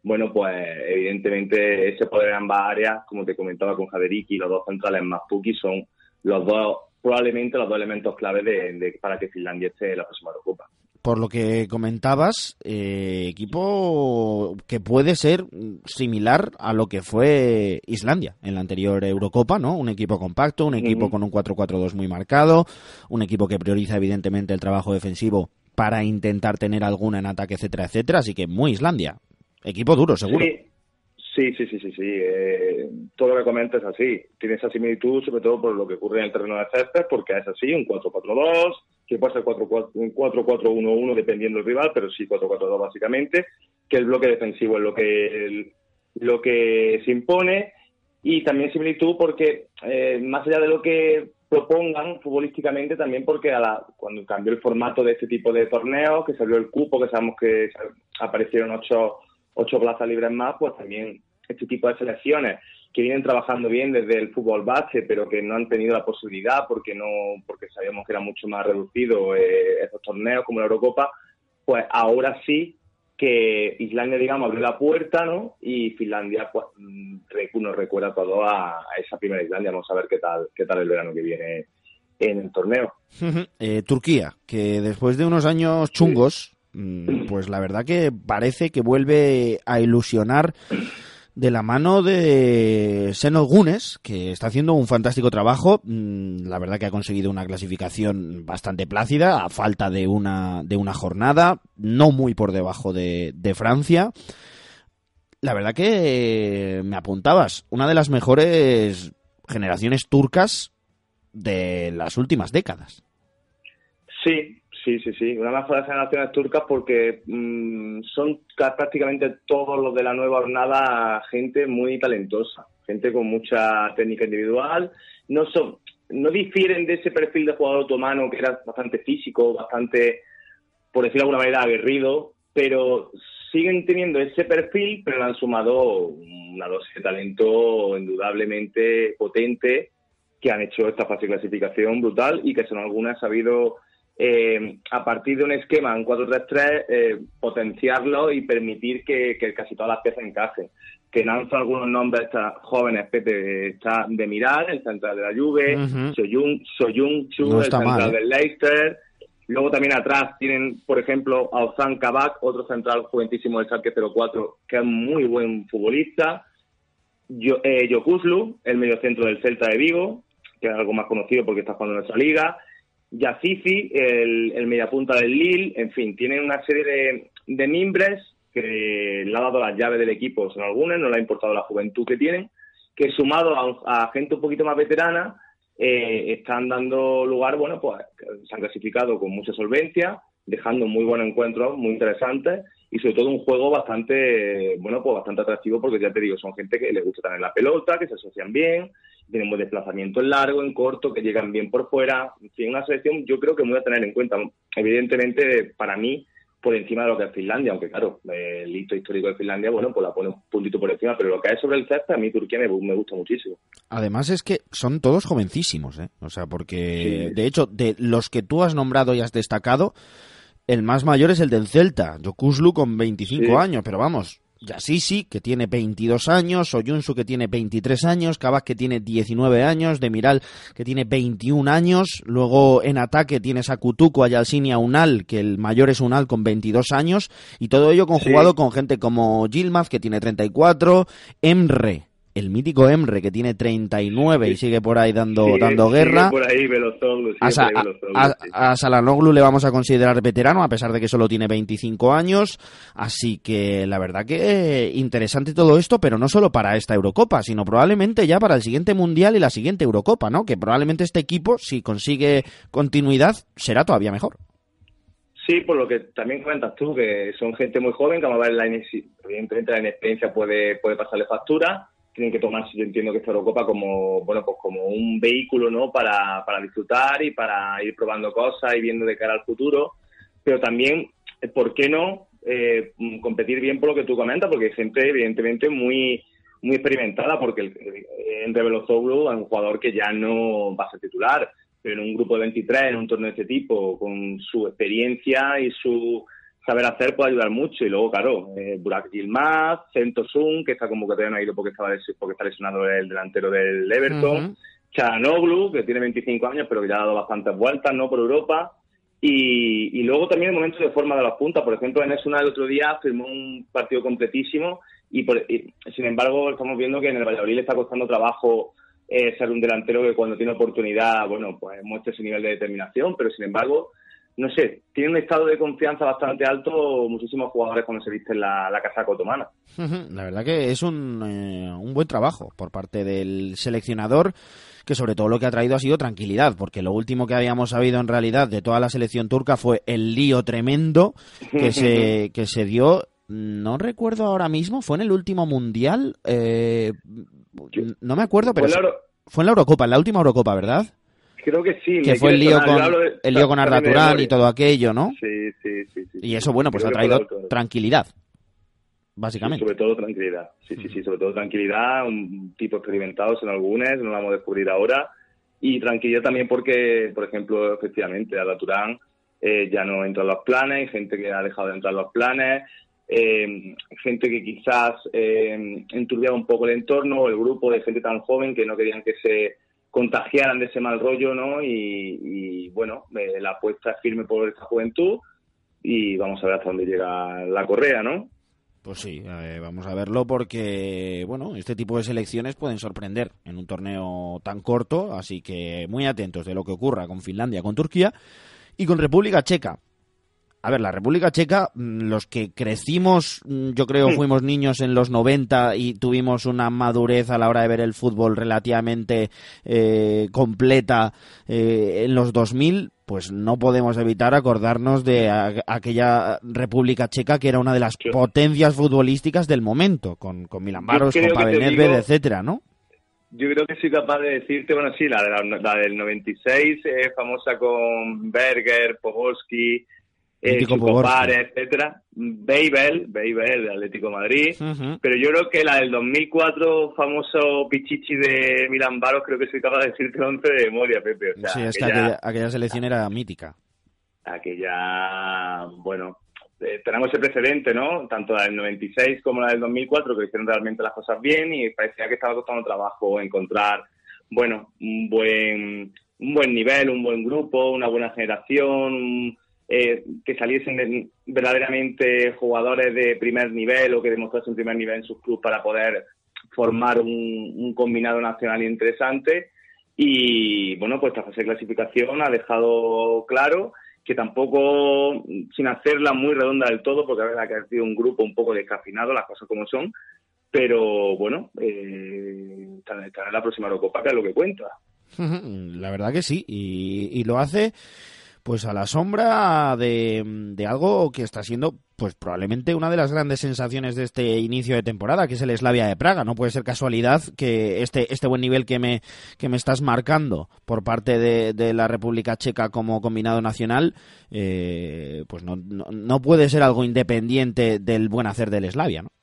bueno, pues evidentemente ese poder en ambas áreas, como te comentaba con Jaderiki, los dos centrales más Pukki son los dos, probablemente los dos elementos claves de, de, para que Finlandia esté en la próxima Eurocopa. Por lo que comentabas, eh, equipo que puede ser similar a lo que fue Islandia en la anterior Eurocopa, ¿no? Un equipo compacto, un equipo uh-huh. con un cuatro cuatro dos muy marcado, un equipo que prioriza evidentemente el trabajo defensivo para intentar tener alguna en ataque, etcétera, etcétera. Así que muy Islandia. Equipo duro, seguro. Sí. Sí, sí, sí, sí, sí. Eh, todo lo que comentas es así. Tiene esa similitud, sobre todo por lo que ocurre en el terreno de césped, porque es así, un cuatro cuatro dos, que puede ser un cuatro cuatro uno uno dependiendo del rival, pero sí cuatro cuatro dos básicamente, que el bloque defensivo es lo que el, lo que se impone, y también similitud porque, eh, más allá de lo que propongan futbolísticamente, también porque a la, cuando cambió el formato de este tipo de torneos, que salió el cupo, que sabemos que aparecieron ocho ocho plazas libres más, pues también este tipo de selecciones que vienen trabajando bien desde el fútbol base, pero que no han tenido la posibilidad porque no porque sabíamos que era mucho más reducido eh, estos torneos como la Eurocopa, pues ahora sí que Islandia, digamos, abrió la puerta, ¿no? Y Finlandia, pues, nos recuerda todo a, a esa primera Islandia. Vamos a ver qué tal qué tal el verano que viene en el torneo. eh, Turquía, que después de unos años chungos, sí, pues la verdad que parece que vuelve a ilusionar de la mano de Şenol Güneş, que está haciendo un fantástico trabajo. La verdad que ha conseguido una clasificación bastante plácida, a falta de una, de una jornada, no muy por debajo de, de Francia. La verdad que me apuntabas, una de las mejores generaciones turcas de las últimas décadas. Sí, sí, sí, sí. Una de las mejores generaciones turcas porque mmm, son prácticamente todos los de la nueva jornada gente muy talentosa, gente con mucha técnica individual. No son, no difieren de ese perfil de jugador otomano que era bastante físico, bastante, por decirlo de alguna manera, aguerrido, pero siguen teniendo ese perfil, pero le han sumado una dosis de talento indudablemente potente, que han hecho esta fase de clasificación brutal y que son algunas sabido eh, a partir de un esquema en cuatro tres tres eh, potenciarlo y permitir que, que casi todas las piezas encajen. Que lanzo algunos nombres está, jóvenes, Pepe, está Demiral, el central de la Juve, uh-huh. Soyun, Soyuncu, no el central mal, ¿eh? del Leicester. Luego también atrás tienen, por ejemplo, a Ozan Kabak, otro central juventísimo del Schalke cero cuatro, que es muy buen futbolista. Yo, eh, Yokuslu, el mediocentro del Celta de Vigo, que es algo más conocido porque está jugando en nuestra liga. Yazici, el, el mediapunta del Lille. En fin, tienen una serie de, de mimbres que le ha dado las llaves del equipo, son algunas, no le ha importado la juventud que tienen, que sumado a, a gente un poquito más veterana, eh, están dando lugar, bueno, pues se han clasificado con mucha solvencia, dejando muy buenos encuentros, muy interesantes, y sobre todo un juego bastante, bueno, pues bastante atractivo, porque ya te digo, son gente que les gusta tener la pelota, que se asocian bien, tienen buen desplazamiento en largo, en corto, que llegan bien por fuera. En fin, una selección yo creo que muy a tener en cuenta. Evidentemente, para mí, por encima de lo que es Finlandia, aunque claro, el hito histórico de Finlandia, bueno, pues la pone un puntito por encima, pero lo que hay sobre el césped, a mí Turquía me, me gusta muchísimo. Además es que son todos jovencísimos, ¿eh? O sea, porque, sí. de hecho, de los que tú has nombrado y has destacado, el más mayor es el del Celta, Yokuslu con veinticinco sí. años, pero vamos, Yazici, que tiene veintidós años, Soyuncu, que tiene veintitrés años, Kabak, que tiene diecinueve años, Demiral, que tiene veintiún años, luego en ataque tienes a Kutuku, a Yalcini, a Unal, que el mayor es Unal con veintidós años, y todo ello conjugado sí. con gente como Yilmaz, que tiene treinta y cuatro, Emre, el mítico Emre, que tiene treinta y nueve y sigue por ahí dando, sigue, dando guerra. Sigue por ahí Velozoglu. A, Sa- a, a, a Çalhanoğlu le vamos a considerar veterano, a pesar de que solo tiene veinticinco años. Así que la verdad que interesante todo esto, pero no solo para esta Eurocopa, sino probablemente ya para el siguiente Mundial y la siguiente Eurocopa, ¿no? Que probablemente este equipo, si consigue continuidad, será todavía mejor. Sí, por lo que también comentas tú, que son gente muy joven, que vamos a ver la evidentemente la inexperiencia puede, puede pasarle factura. Tienen que tomarse, yo entiendo que esta Eurocopa como, bueno, pues como un vehículo, ¿no? Para, para disfrutar y para ir probando cosas y viendo de cara al futuro. Pero también, ¿por qué no eh, competir bien por lo que tú comentas? Porque hay gente, evidentemente, muy, muy experimentada, porque el, Emre Belözoğlu es un jugador que ya no va a ser titular, pero en un grupo de veintitrés, en un torneo de este tipo, con su experiencia y su saber hacer puede ayudar mucho. Y luego, claro, eh, Burak Yilmaz, Sentosun, que esta convocatoria no ha ido porque estaba les- porque está lesionado el delantero del Everton, Ujú. Çalhanoğlu, que tiene veinticinco años, pero que ya ha dado bastantes vueltas, ¿no?, por Europa. Y, y luego también el momento de forma de las puntas. Por ejemplo, en Esuna el otro día firmó un partido completísimo y, por, y sin embargo estamos viendo que en el Valladolid le está costando trabajo eh, ser un delantero que cuando tiene oportunidad, bueno, pues muestra ese nivel de determinación, pero sin embargo, no sé, tiene un estado de confianza bastante alto muchísimos jugadores cuando se visten la, la casaca otomana. La verdad que es un, eh, un buen trabajo por parte del seleccionador, que sobre todo lo que ha traído ha sido tranquilidad, porque lo último que habíamos sabido en realidad de toda la selección turca fue el lío tremendo que se, que se dio, no recuerdo ahora mismo, fue en el último mundial, eh, no me acuerdo, pero Fue en la Euro- fue en la Eurocopa, en la última Eurocopa, ¿verdad? Creo que sí. Que me fue el quiere lío sonar. Yo con, hablo de- el lío con Arda también de Turán y memoria. todo aquello, ¿no? Sí, sí, sí, sí. Y eso, bueno, pues Creo ha que fue traído la autora. tranquilidad, Sí, básicamente. sobre todo tranquilidad. Sí, sí, sí, sobre todo tranquilidad. Un tipo experimentado en algunos, no lo vamos a descubrir ahora. Y tranquilidad también porque, por ejemplo, efectivamente, Arda Turán eh, ya no entra en los planes, hay gente que ha dejado de entrar en los planes, eh, gente que quizás eh, enturbiaba un poco el entorno o el grupo de gente tan joven que no querían que se contagiaran de ese mal rollo, ¿no? Y, y bueno, eh, la apuesta es firme por esta juventud y vamos a ver hasta dónde llega la correa, ¿no? Pues sí, eh, vamos a verlo porque, bueno, este tipo de selecciones pueden sorprender en un torneo tan corto, así que muy atentos de lo que ocurra con Finlandia, con Turquía y con República Checa. A ver, la República Checa, los que crecimos, yo creo, fuimos niños en los noventa y tuvimos una madurez a la hora de ver el fútbol relativamente eh, completa eh, en los dos mil, pues no podemos evitar acordarnos de a, aquella República Checa que era una de las Yo, potencias futbolísticas del momento, con, con Milan Baros, con creo que Pavel te Nedved, digo, etcétera, ¿no? yo creo que soy capaz de decirte, bueno, sí, la, de la, la del noventa y seis, eh, famosa con Berger, Podolski, eh, Mítico Chukopar, Poborski. etcétera, Babel, Babel de Atlético de Madrid, Ujú. pero yo creo que la del dos mil cuatro, famoso Pichichi de Milan Baros, creo que soy capaz de decirte once de memoria, Pepe, o sea, Sí, es que aquella, aquella, aquella selección era mítica. aquella, bueno, eh, tenemos ese precedente, ¿no? Tanto la del noventa y seis como la del dos mil cuatro, que hicieron realmente las cosas bien y parecía que estaba costando trabajo encontrar, bueno, un buen, un buen nivel, un buen grupo, una buena generación, un, eh, que saliesen de, verdaderamente jugadores de primer nivel o que demostrasen primer nivel en sus clubes para poder formar un, un combinado nacional interesante. Y bueno, pues esta fase de clasificación ha dejado claro que tampoco, sin hacerla muy redonda del todo, porque la verdad que ha sido un grupo un poco descafinado, las cosas como son, pero bueno, eh, estará en la próxima Eurocopa, que es lo que cuenta. La verdad que sí, y, y lo hace pues a la sombra de, de algo que está siendo pues probablemente una de las grandes sensaciones de este inicio de temporada, que es el Slavia de Praga. No puede ser casualidad que este este buen nivel que me que me estás marcando por parte de, de la República Checa como combinado nacional, eh, pues no, no, no puede ser algo independiente del buen hacer del Slavia, ¿no?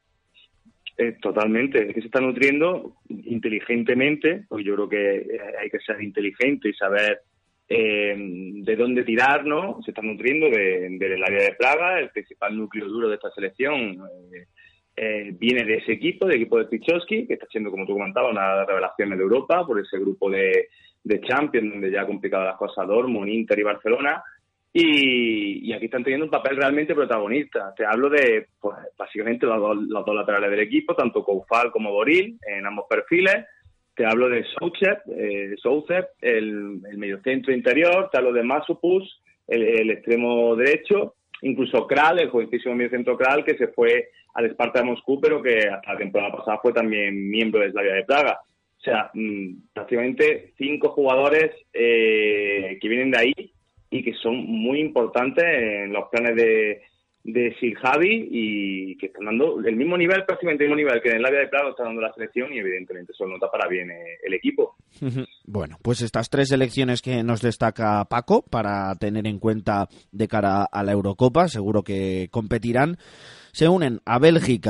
Eh, totalmente, es que se está nutriendo inteligentemente, porque yo creo que hay que ser inteligente y saber eh, de dónde tirar, ¿no? Se está nutriendo de, del área de Praga, el principal núcleo duro de esta selección eh, eh, viene de ese equipo, del equipo de Pichowski, que está siendo, como tú comentabas, una de las revelaciones de Europa, por ese grupo de, de Champions, donde ya ha complicado las cosas Dortmund, Inter y Barcelona. Y, y aquí están teniendo un papel realmente protagonista. Te hablo de, pues, básicamente los dos, los dos laterales del equipo, tanto Koufal como Boril, en ambos perfiles. Te hablo de Soucek, eh, Soucek, el, el mediocentro interior. Te hablo de Masopus, el, el extremo derecho. Incluso Kral, el jovencísimo mediocentro Kral, que se fue al Sparta de Moscú, pero que hasta la temporada pasada fue también miembro de Slavia de Praga. O sea, mmm, prácticamente cinco jugadores eh, que vienen de ahí y que son muy importantes en los planes de, de Sir Javi y que están dando el mismo nivel, prácticamente el mismo nivel que en el Slavia de Praga está dando la selección y evidentemente eso nota para bien el equipo. Bueno, pues estas tres selecciones que nos destaca Paco para tener en cuenta de cara a la Eurocopa, seguro que competirán, se unen a Bélgica,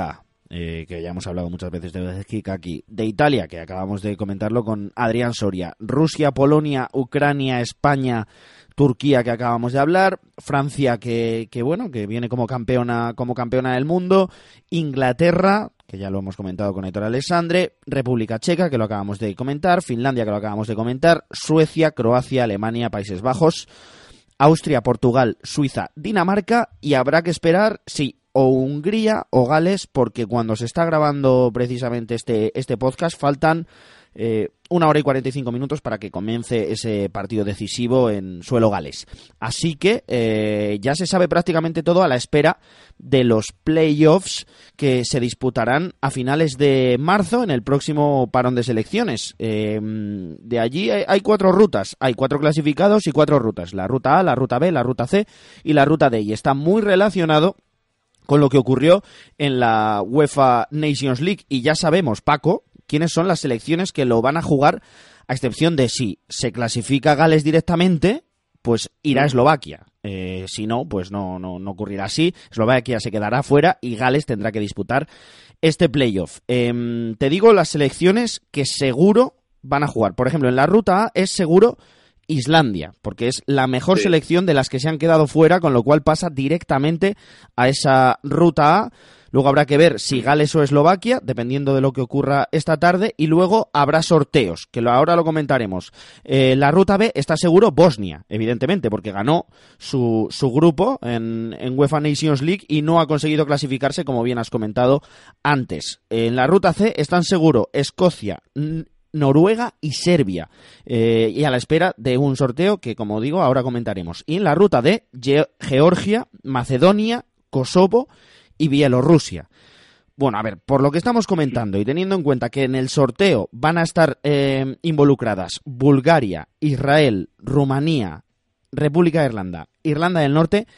eh, que ya hemos hablado muchas veces de Bélgica aquí, de Italia, que acabamos de comentarlo con Adrián Soria, Rusia, Polonia, Ucrania, España, Turquía, que acabamos de hablar, Francia, que, que bueno, que viene como campeona, como campeona del mundo, Inglaterra, que ya lo hemos comentado con Héctor Alessandre, República Checa, que lo acabamos de comentar, Finlandia, que lo acabamos de comentar, Suecia, Croacia, Alemania, Países Bajos, Austria, Portugal, Suiza, Dinamarca, y habrá que esperar, sí, o Hungría o Gales, porque cuando se está grabando precisamente este, este podcast faltan eh, una hora y cuarenta y cinco minutos para que comience ese partido decisivo en suelo galés. Así que eh, ya se sabe prácticamente todo a la espera de los playoffs que se disputarán a finales de marzo en el próximo parón de selecciones. Eh, de allí hay, hay cuatro rutas, hay cuatro clasificados y cuatro rutas, la ruta A, la ruta B, la ruta C y la ruta D, y está muy relacionado con lo que ocurrió en la UEFA Nations League, y ya sabemos, Paco, quiénes son las selecciones que lo van a jugar, a excepción de si se clasifica Gales directamente, pues irá a Eslovaquia. Eh, si no, pues no, no, no ocurrirá así. Eslovaquia se quedará fuera y Gales tendrá que disputar este playoff. Eh, te digo las selecciones que seguro van a jugar. Por ejemplo, en la ruta A es seguro Islandia, porque es la mejor sí. selección de las que se han quedado fuera, con lo cual pasa directamente a esa ruta A. Luego habrá que ver si Gales o Eslovaquia, dependiendo de lo que ocurra esta tarde, y luego habrá sorteos, que lo, ahora lo comentaremos. Eh, la ruta B está seguro Bosnia, evidentemente, porque ganó su, su grupo en, en UEFA Nations League y no ha conseguido clasificarse, como bien has comentado antes. En la ruta C están seguro Escocia, Noruega y Serbia, eh, y a la espera de un sorteo que, como digo, ahora comentaremos. Y en la ruta D, Ge- Georgia, Macedonia, Kosovo y Bielorrusia. Bueno, a ver, por lo que estamos comentando y teniendo en cuenta que en el sorteo van a estar eh, involucradas Bulgaria, Israel, Rumanía, República de Irlanda, Irlanda del Norte,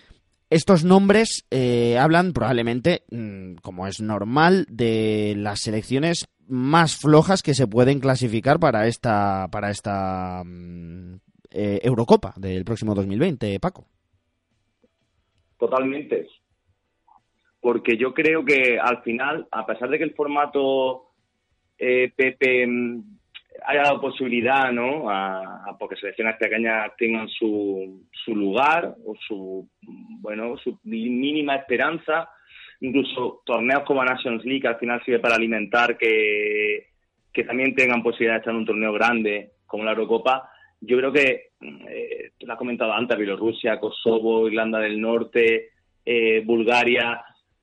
estos nombres eh, hablan probablemente, mmm, como es normal, de las selecciones más flojas que se pueden clasificar para esta para esta um, eh, Eurocopa del próximo dos mil veinte, Paco. Totalmente. Porque yo creo que al final, a pesar de que el formato eh, Pepe haya dado posibilidad, ¿no?, a, a porque selecciones pequeñas tengan su, su lugar o su, bueno, su mínima esperanza, incluso torneos como Nations League al final sirve para alimentar que, que también tengan posibilidad de estar en un torneo grande como la Eurocopa. Yo creo que, eh, tú lo has comentado antes, Bielorrusia, Kosovo, Irlanda del Norte, eh, Bulgaria,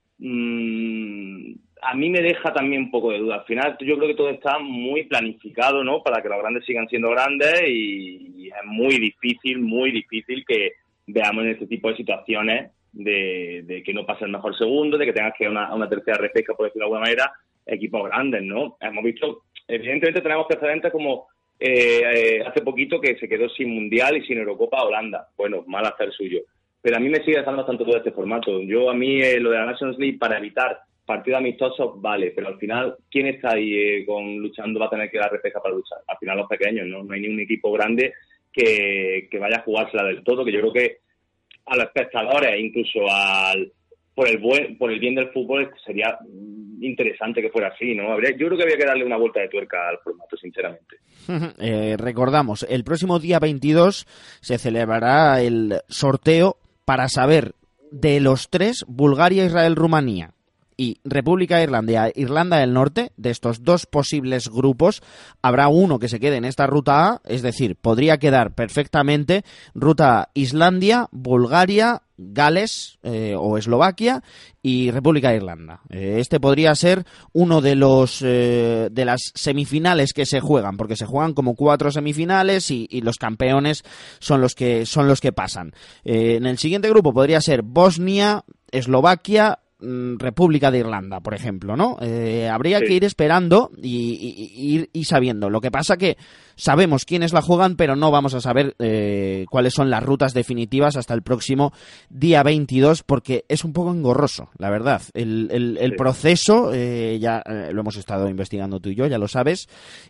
mmm, a mí me deja también un poco de duda. Al final yo creo que todo está muy planificado, ¿no?, para que los grandes sigan siendo grandes, y, y es muy difícil, muy difícil que veamos en este tipo de situaciones de, de que no pase el mejor segundo, de que tengas que ir a una, una tercera repesca, por decirlo de alguna manera, equipos grandes, ¿no? Hemos visto, evidentemente tenemos precedentes como eh, eh, hace poquito que se quedó sin Mundial y sin Eurocopa Holanda. Bueno, mal hacer suyo. Pero a mí me sigue dejando tanto todo este formato. Yo, a mí, eh, lo de la Nations League, para evitar partidos amistosos, vale, pero al final, ¿quién está ahí eh, con luchando? Va a tener que dar repesca para luchar. Al final, los pequeños, ¿no? No hay ni un equipo grande que, que vaya a jugársela del todo, que yo creo que a los espectadores, incluso al por el buen por el bien del fútbol, sería interesante que fuera así, ¿no? Habría, yo creo que había que darle una vuelta de tuerca al formato, sinceramente. Eh, recordamos, el próximo día veintidós se celebrará el sorteo para saber de los tres, Bulgaria, Israel, Rumanía y República de Irlanda, Irlanda del Norte, de estos dos posibles grupos, habrá uno que se quede en esta ruta A, es decir, podría quedar perfectamente ruta Islandia, Bulgaria, Gales eh, o Eslovaquia y República de Irlanda. Eh, este podría ser uno de los eh, de las semifinales que se juegan, porque se juegan como cuatro semifinales y, y los campeones son los que son los que pasan. Eh, en el siguiente grupo podría ser Bosnia, Eslovaquia, República de Irlanda, por ejemplo, ¿no? Eh, habría sí. que ir esperando y, y, y, y sabiendo. Lo que pasa que sabemos quiénes la juegan, pero no vamos a saber eh, cuáles son las rutas definitivas hasta el próximo día veintidós, porque es un poco engorroso, la verdad. El, el, el sí. proceso, eh, ya eh, lo hemos estado investigando tú y yo, ya lo sabes,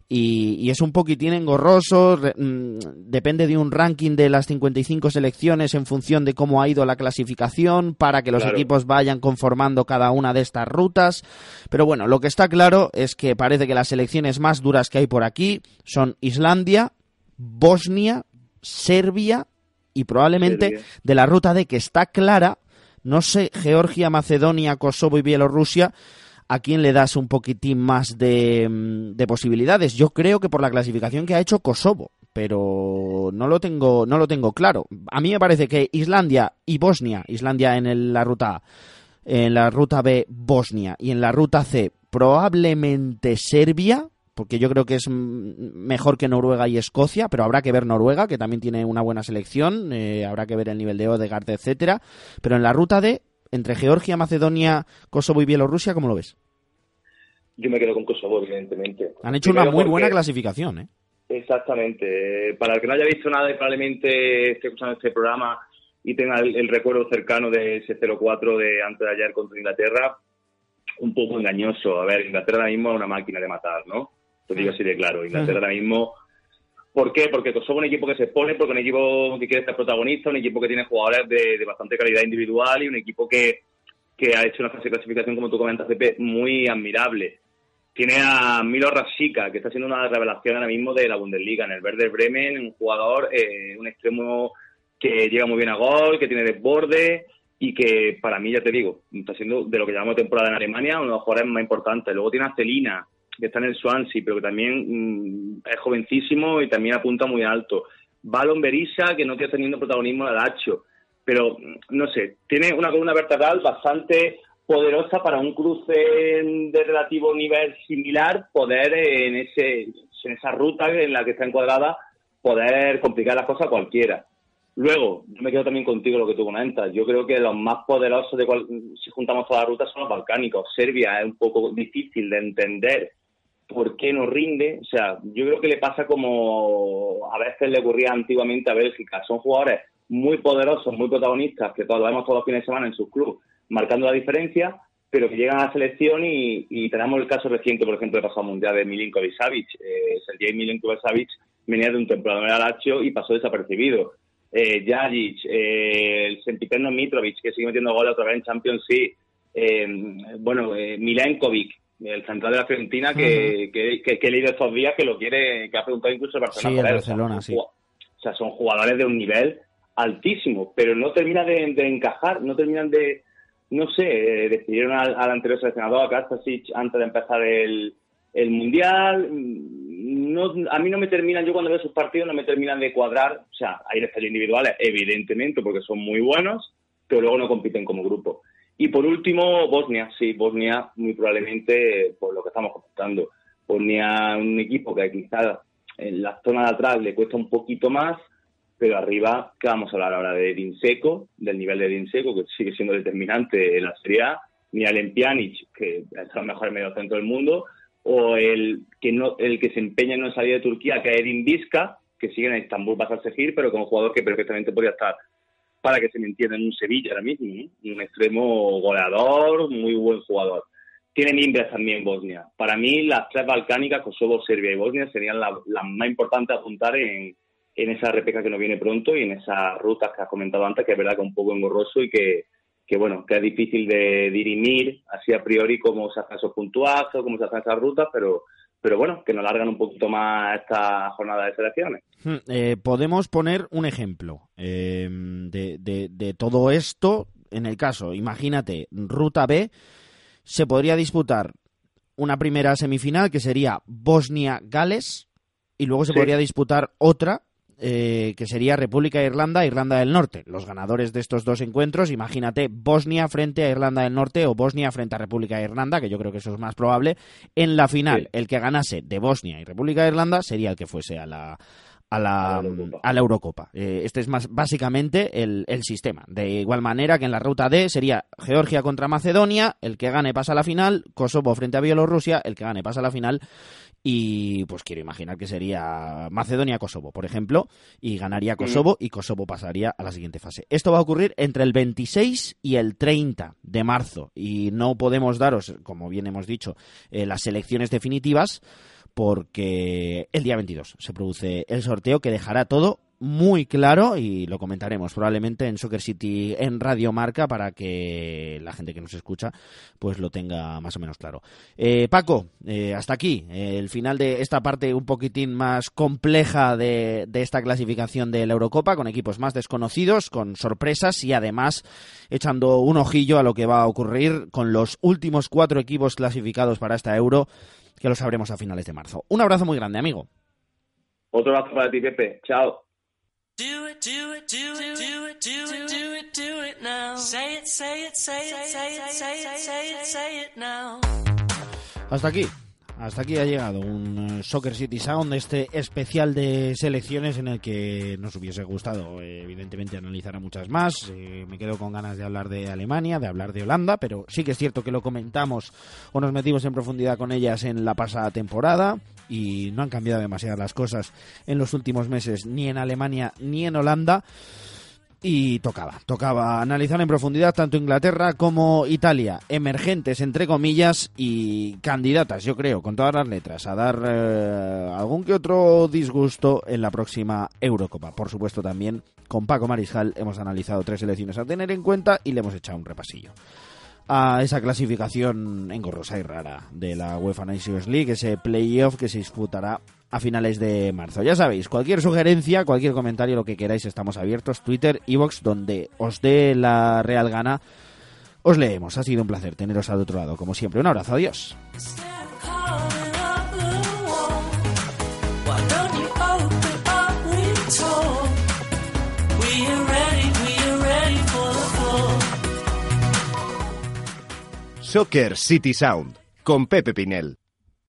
y, y es un poquitín engorroso. Re, mm, depende de un ranking de las cincuenta y cinco selecciones en función de cómo ha ido la clasificación, para que los claro. equipos vayan conformando tomando cada una de estas rutas. Pero bueno, lo que está claro es que parece que las selecciones más duras que hay por aquí son Islandia, Bosnia, Serbia y probablemente Serbia. De la ruta D, que está clara, no sé, Georgia, Macedonia, Kosovo y Bielorrusia, ¿a quién le das un poquitín más de, de posibilidades? Yo creo que por la clasificación que ha hecho Kosovo, pero no lo tengo no lo tengo claro. A mí me parece que Islandia y Bosnia, Islandia en el, la ruta A, en la ruta B Bosnia y en la ruta C probablemente Serbia, porque yo creo que es mejor que Noruega y Escocia, pero habrá que ver Noruega, que también tiene una buena selección, eh, habrá que ver el nivel de Odegaard, etcétera. Pero en la ruta D, entre Georgia, Macedonia, Kosovo y Bielorrusia, ¿cómo lo ves? Yo me quedo con Kosovo, evidentemente. Han hecho Primero una muy porque... buena clasificación, ¿eh? Exactamente. Para el que no haya visto nada y probablemente esté escuchando este programa y tenga el, el recuerdo cercano de ese cero cuatro de antes de ayer contra Inglaterra, un poco engañoso. A ver, Inglaterra ahora mismo es una máquina de matar, ¿no? Te digo así de claro. Inglaterra ahora mismo... ¿Por qué? Porque Kosovo es un equipo que se expone, porque es un equipo que quiere ser protagonista, un equipo que tiene jugadores de, de bastante calidad individual y un equipo que, que ha hecho una fase de clasificación, como tú comentas, Pepe, muy admirable. Tiene a Milo Rashica, que está siendo una revelación ahora mismo de la Bundesliga, en el Werder Bremen, un jugador, eh, un extremo que llega muy bien a gol, que tiene desborde y que para mí, ya te digo, está siendo de lo que llamamos temporada en Alemania uno de los jugadores más importantes. Luego tiene a Celina, que está en el Swansea, pero que también mmm, es jovencísimo y también apunta muy alto. Valon Berisha, que no está teniendo protagonismo en el Lazio, pero no sé, tiene una columna vertebral bastante poderosa para un cruce de relativo nivel similar, poder en ese en esa ruta en la que está encuadrada, poder complicar las cosas a cualquiera. Luego, yo me quedo también contigo lo que tú comentas. Yo creo que los más poderosos, de cual, si juntamos todas las rutas, son los balcánicos. Serbia es un poco difícil de entender por qué no rinde. O sea, yo creo que le pasa como a veces le ocurría antiguamente a Bélgica. Son jugadores muy poderosos, muy protagonistas, que todos lo vemos todos los fines de semana en sus clubes, marcando la diferencia, pero que llegan a la selección y, y tenemos el caso reciente, por ejemplo, del pasado mundial de Milinkovic-Savic. Eh, Sergei Milinkovic-Savic venía de un temporada en el Lazio y pasó desapercibido. Eh, Jajic, eh, el sempiterno Mitrovic, que sigue metiendo goles otra vez en Champions League. Eh, bueno, eh, Milenkovic, el central de la Fiorentina, que, uh-huh. que, que, que he leído estos días que lo quiere, que ha preguntado incluso el Barcelona. Sí, el Barcelona, o sea, sí. O sea, son jugadores de un nivel altísimo, pero no termina de, de encajar, no terminan de, no sé, eh, despidieron al, al anterior seleccionador, a Kastasic, antes de empezar el, el Mundial. No, a mí no me terminan, yo cuando veo sus partidos no me terminan de cuadrar. O sea, hay detalles individuales, evidentemente, porque son muy buenos, pero luego no compiten como grupo. Y por último, Bosnia, sí, Bosnia muy probablemente por lo que estamos comentando. Bosnia, un equipo que quizás en la zona de atrás le cuesta un poquito más, pero arriba, ¿qué vamos a hablar ahora? De Edin Dzeko, del nivel de Edin Dzeko, que sigue siendo determinante en la Serie A, ni Alen Pjanic, que es el mejor mediocentro del mundo, o el que no el que se empeña en no salir de Turquía, que es Edin Visca, que sigue en Estambul Basaksehir, pero con un jugador que perfectamente podría estar, para que se me entienda, en un Sevilla ahora mismo, ¿eh? Un extremo goleador, muy buen jugador. Tiene mimbres también Bosnia. Para mí, las tres balcánicas, Kosovo, Serbia y Bosnia, serían las la más importantes a apuntar en, en esa repeca que nos viene pronto y en esas rutas que has comentado antes, que es verdad que es un poco engorroso y que, que bueno, que es difícil de dirimir así a priori cómo se hacen esos puntuazos, cómo se hacen esas rutas, pero pero bueno, que nos alargan un poquito más esta jornada de selecciones. Eh, podemos poner un ejemplo eh, de, de, de todo esto. En el caso, imagínate, ruta B, se podría disputar una primera semifinal que sería Bosnia-Gales y luego se sí. podría disputar otra Eh, que sería República de Irlanda e Irlanda del Norte. Los ganadores de estos dos encuentros, imagínate Bosnia frente a Irlanda del Norte o Bosnia frente a República de Irlanda, que yo creo que eso es más probable. En la final, sí. el que ganase de Bosnia y República de Irlanda sería el que fuese a la a la, a la Eurocopa. A la Eurocopa. Eh, este es más básicamente el, el sistema. De igual manera que en la ruta D sería Georgia contra Macedonia, el que gane pasa a la final, Kosovo frente a Bielorrusia, el que gane pasa a la final. Y pues quiero imaginar que sería Macedonia-Kosovo, por ejemplo, y ganaría Kosovo y Kosovo pasaría a la siguiente fase. Esto va a ocurrir entre el veintiséis y el treinta de marzo y no podemos daros, como bien hemos dicho, eh, las selecciones definitivas porque el día veintidós se produce el sorteo que dejará todo muy claro y lo comentaremos probablemente en Soccer City en Radio Marca para que la gente que nos escucha pues lo tenga más o menos claro. Eh, Paco, eh, hasta aquí eh, el final de esta parte un poquitín más compleja de, de esta clasificación de la Eurocopa, con equipos más desconocidos, con sorpresas y además echando un ojillo a lo que va a ocurrir con los últimos cuatro equipos clasificados para esta Euro, que lo sabremos a finales de marzo. Un abrazo muy grande, amigo. Otro abrazo para ti, Pepe. Chao. Do it, do it, do it, do it, do it, do it, do it now. Say it, say it, say it, say it, say it, say it, say it now. Hasta aquí. Hasta aquí ha llegado un Soccer City Sound, este especial de selecciones en el que nos hubiese gustado, eh, evidentemente, analizar a muchas más. Eh, me quedo con ganas de hablar de Alemania, de hablar de Holanda, pero sí que es cierto que lo comentamos o nos metimos en profundidad con ellas en la pasada temporada y no han cambiado demasiado las cosas en los últimos meses, ni en Alemania ni en Holanda. Y tocaba, tocaba analizar en profundidad tanto Inglaterra como Italia, emergentes entre comillas y candidatas, yo creo, con todas las letras, a dar eh, algún que otro disgusto en la próxima Eurocopa. Por supuesto también con Paco Mariscal hemos analizado tres selecciones a tener en cuenta y le hemos echado un repasillo a esa clasificación engorrosa y rara de la UEFA Nations League, ese playoff que se disputará a finales de marzo. Ya sabéis, cualquier sugerencia, cualquier comentario, lo que queráis, estamos abiertos. Twitter, iVoox, donde os dé la real gana, os leemos. Ha sido un placer teneros al otro lado, como siempre. Un abrazo, adiós. Soccer City Sound con Pepe Pinel.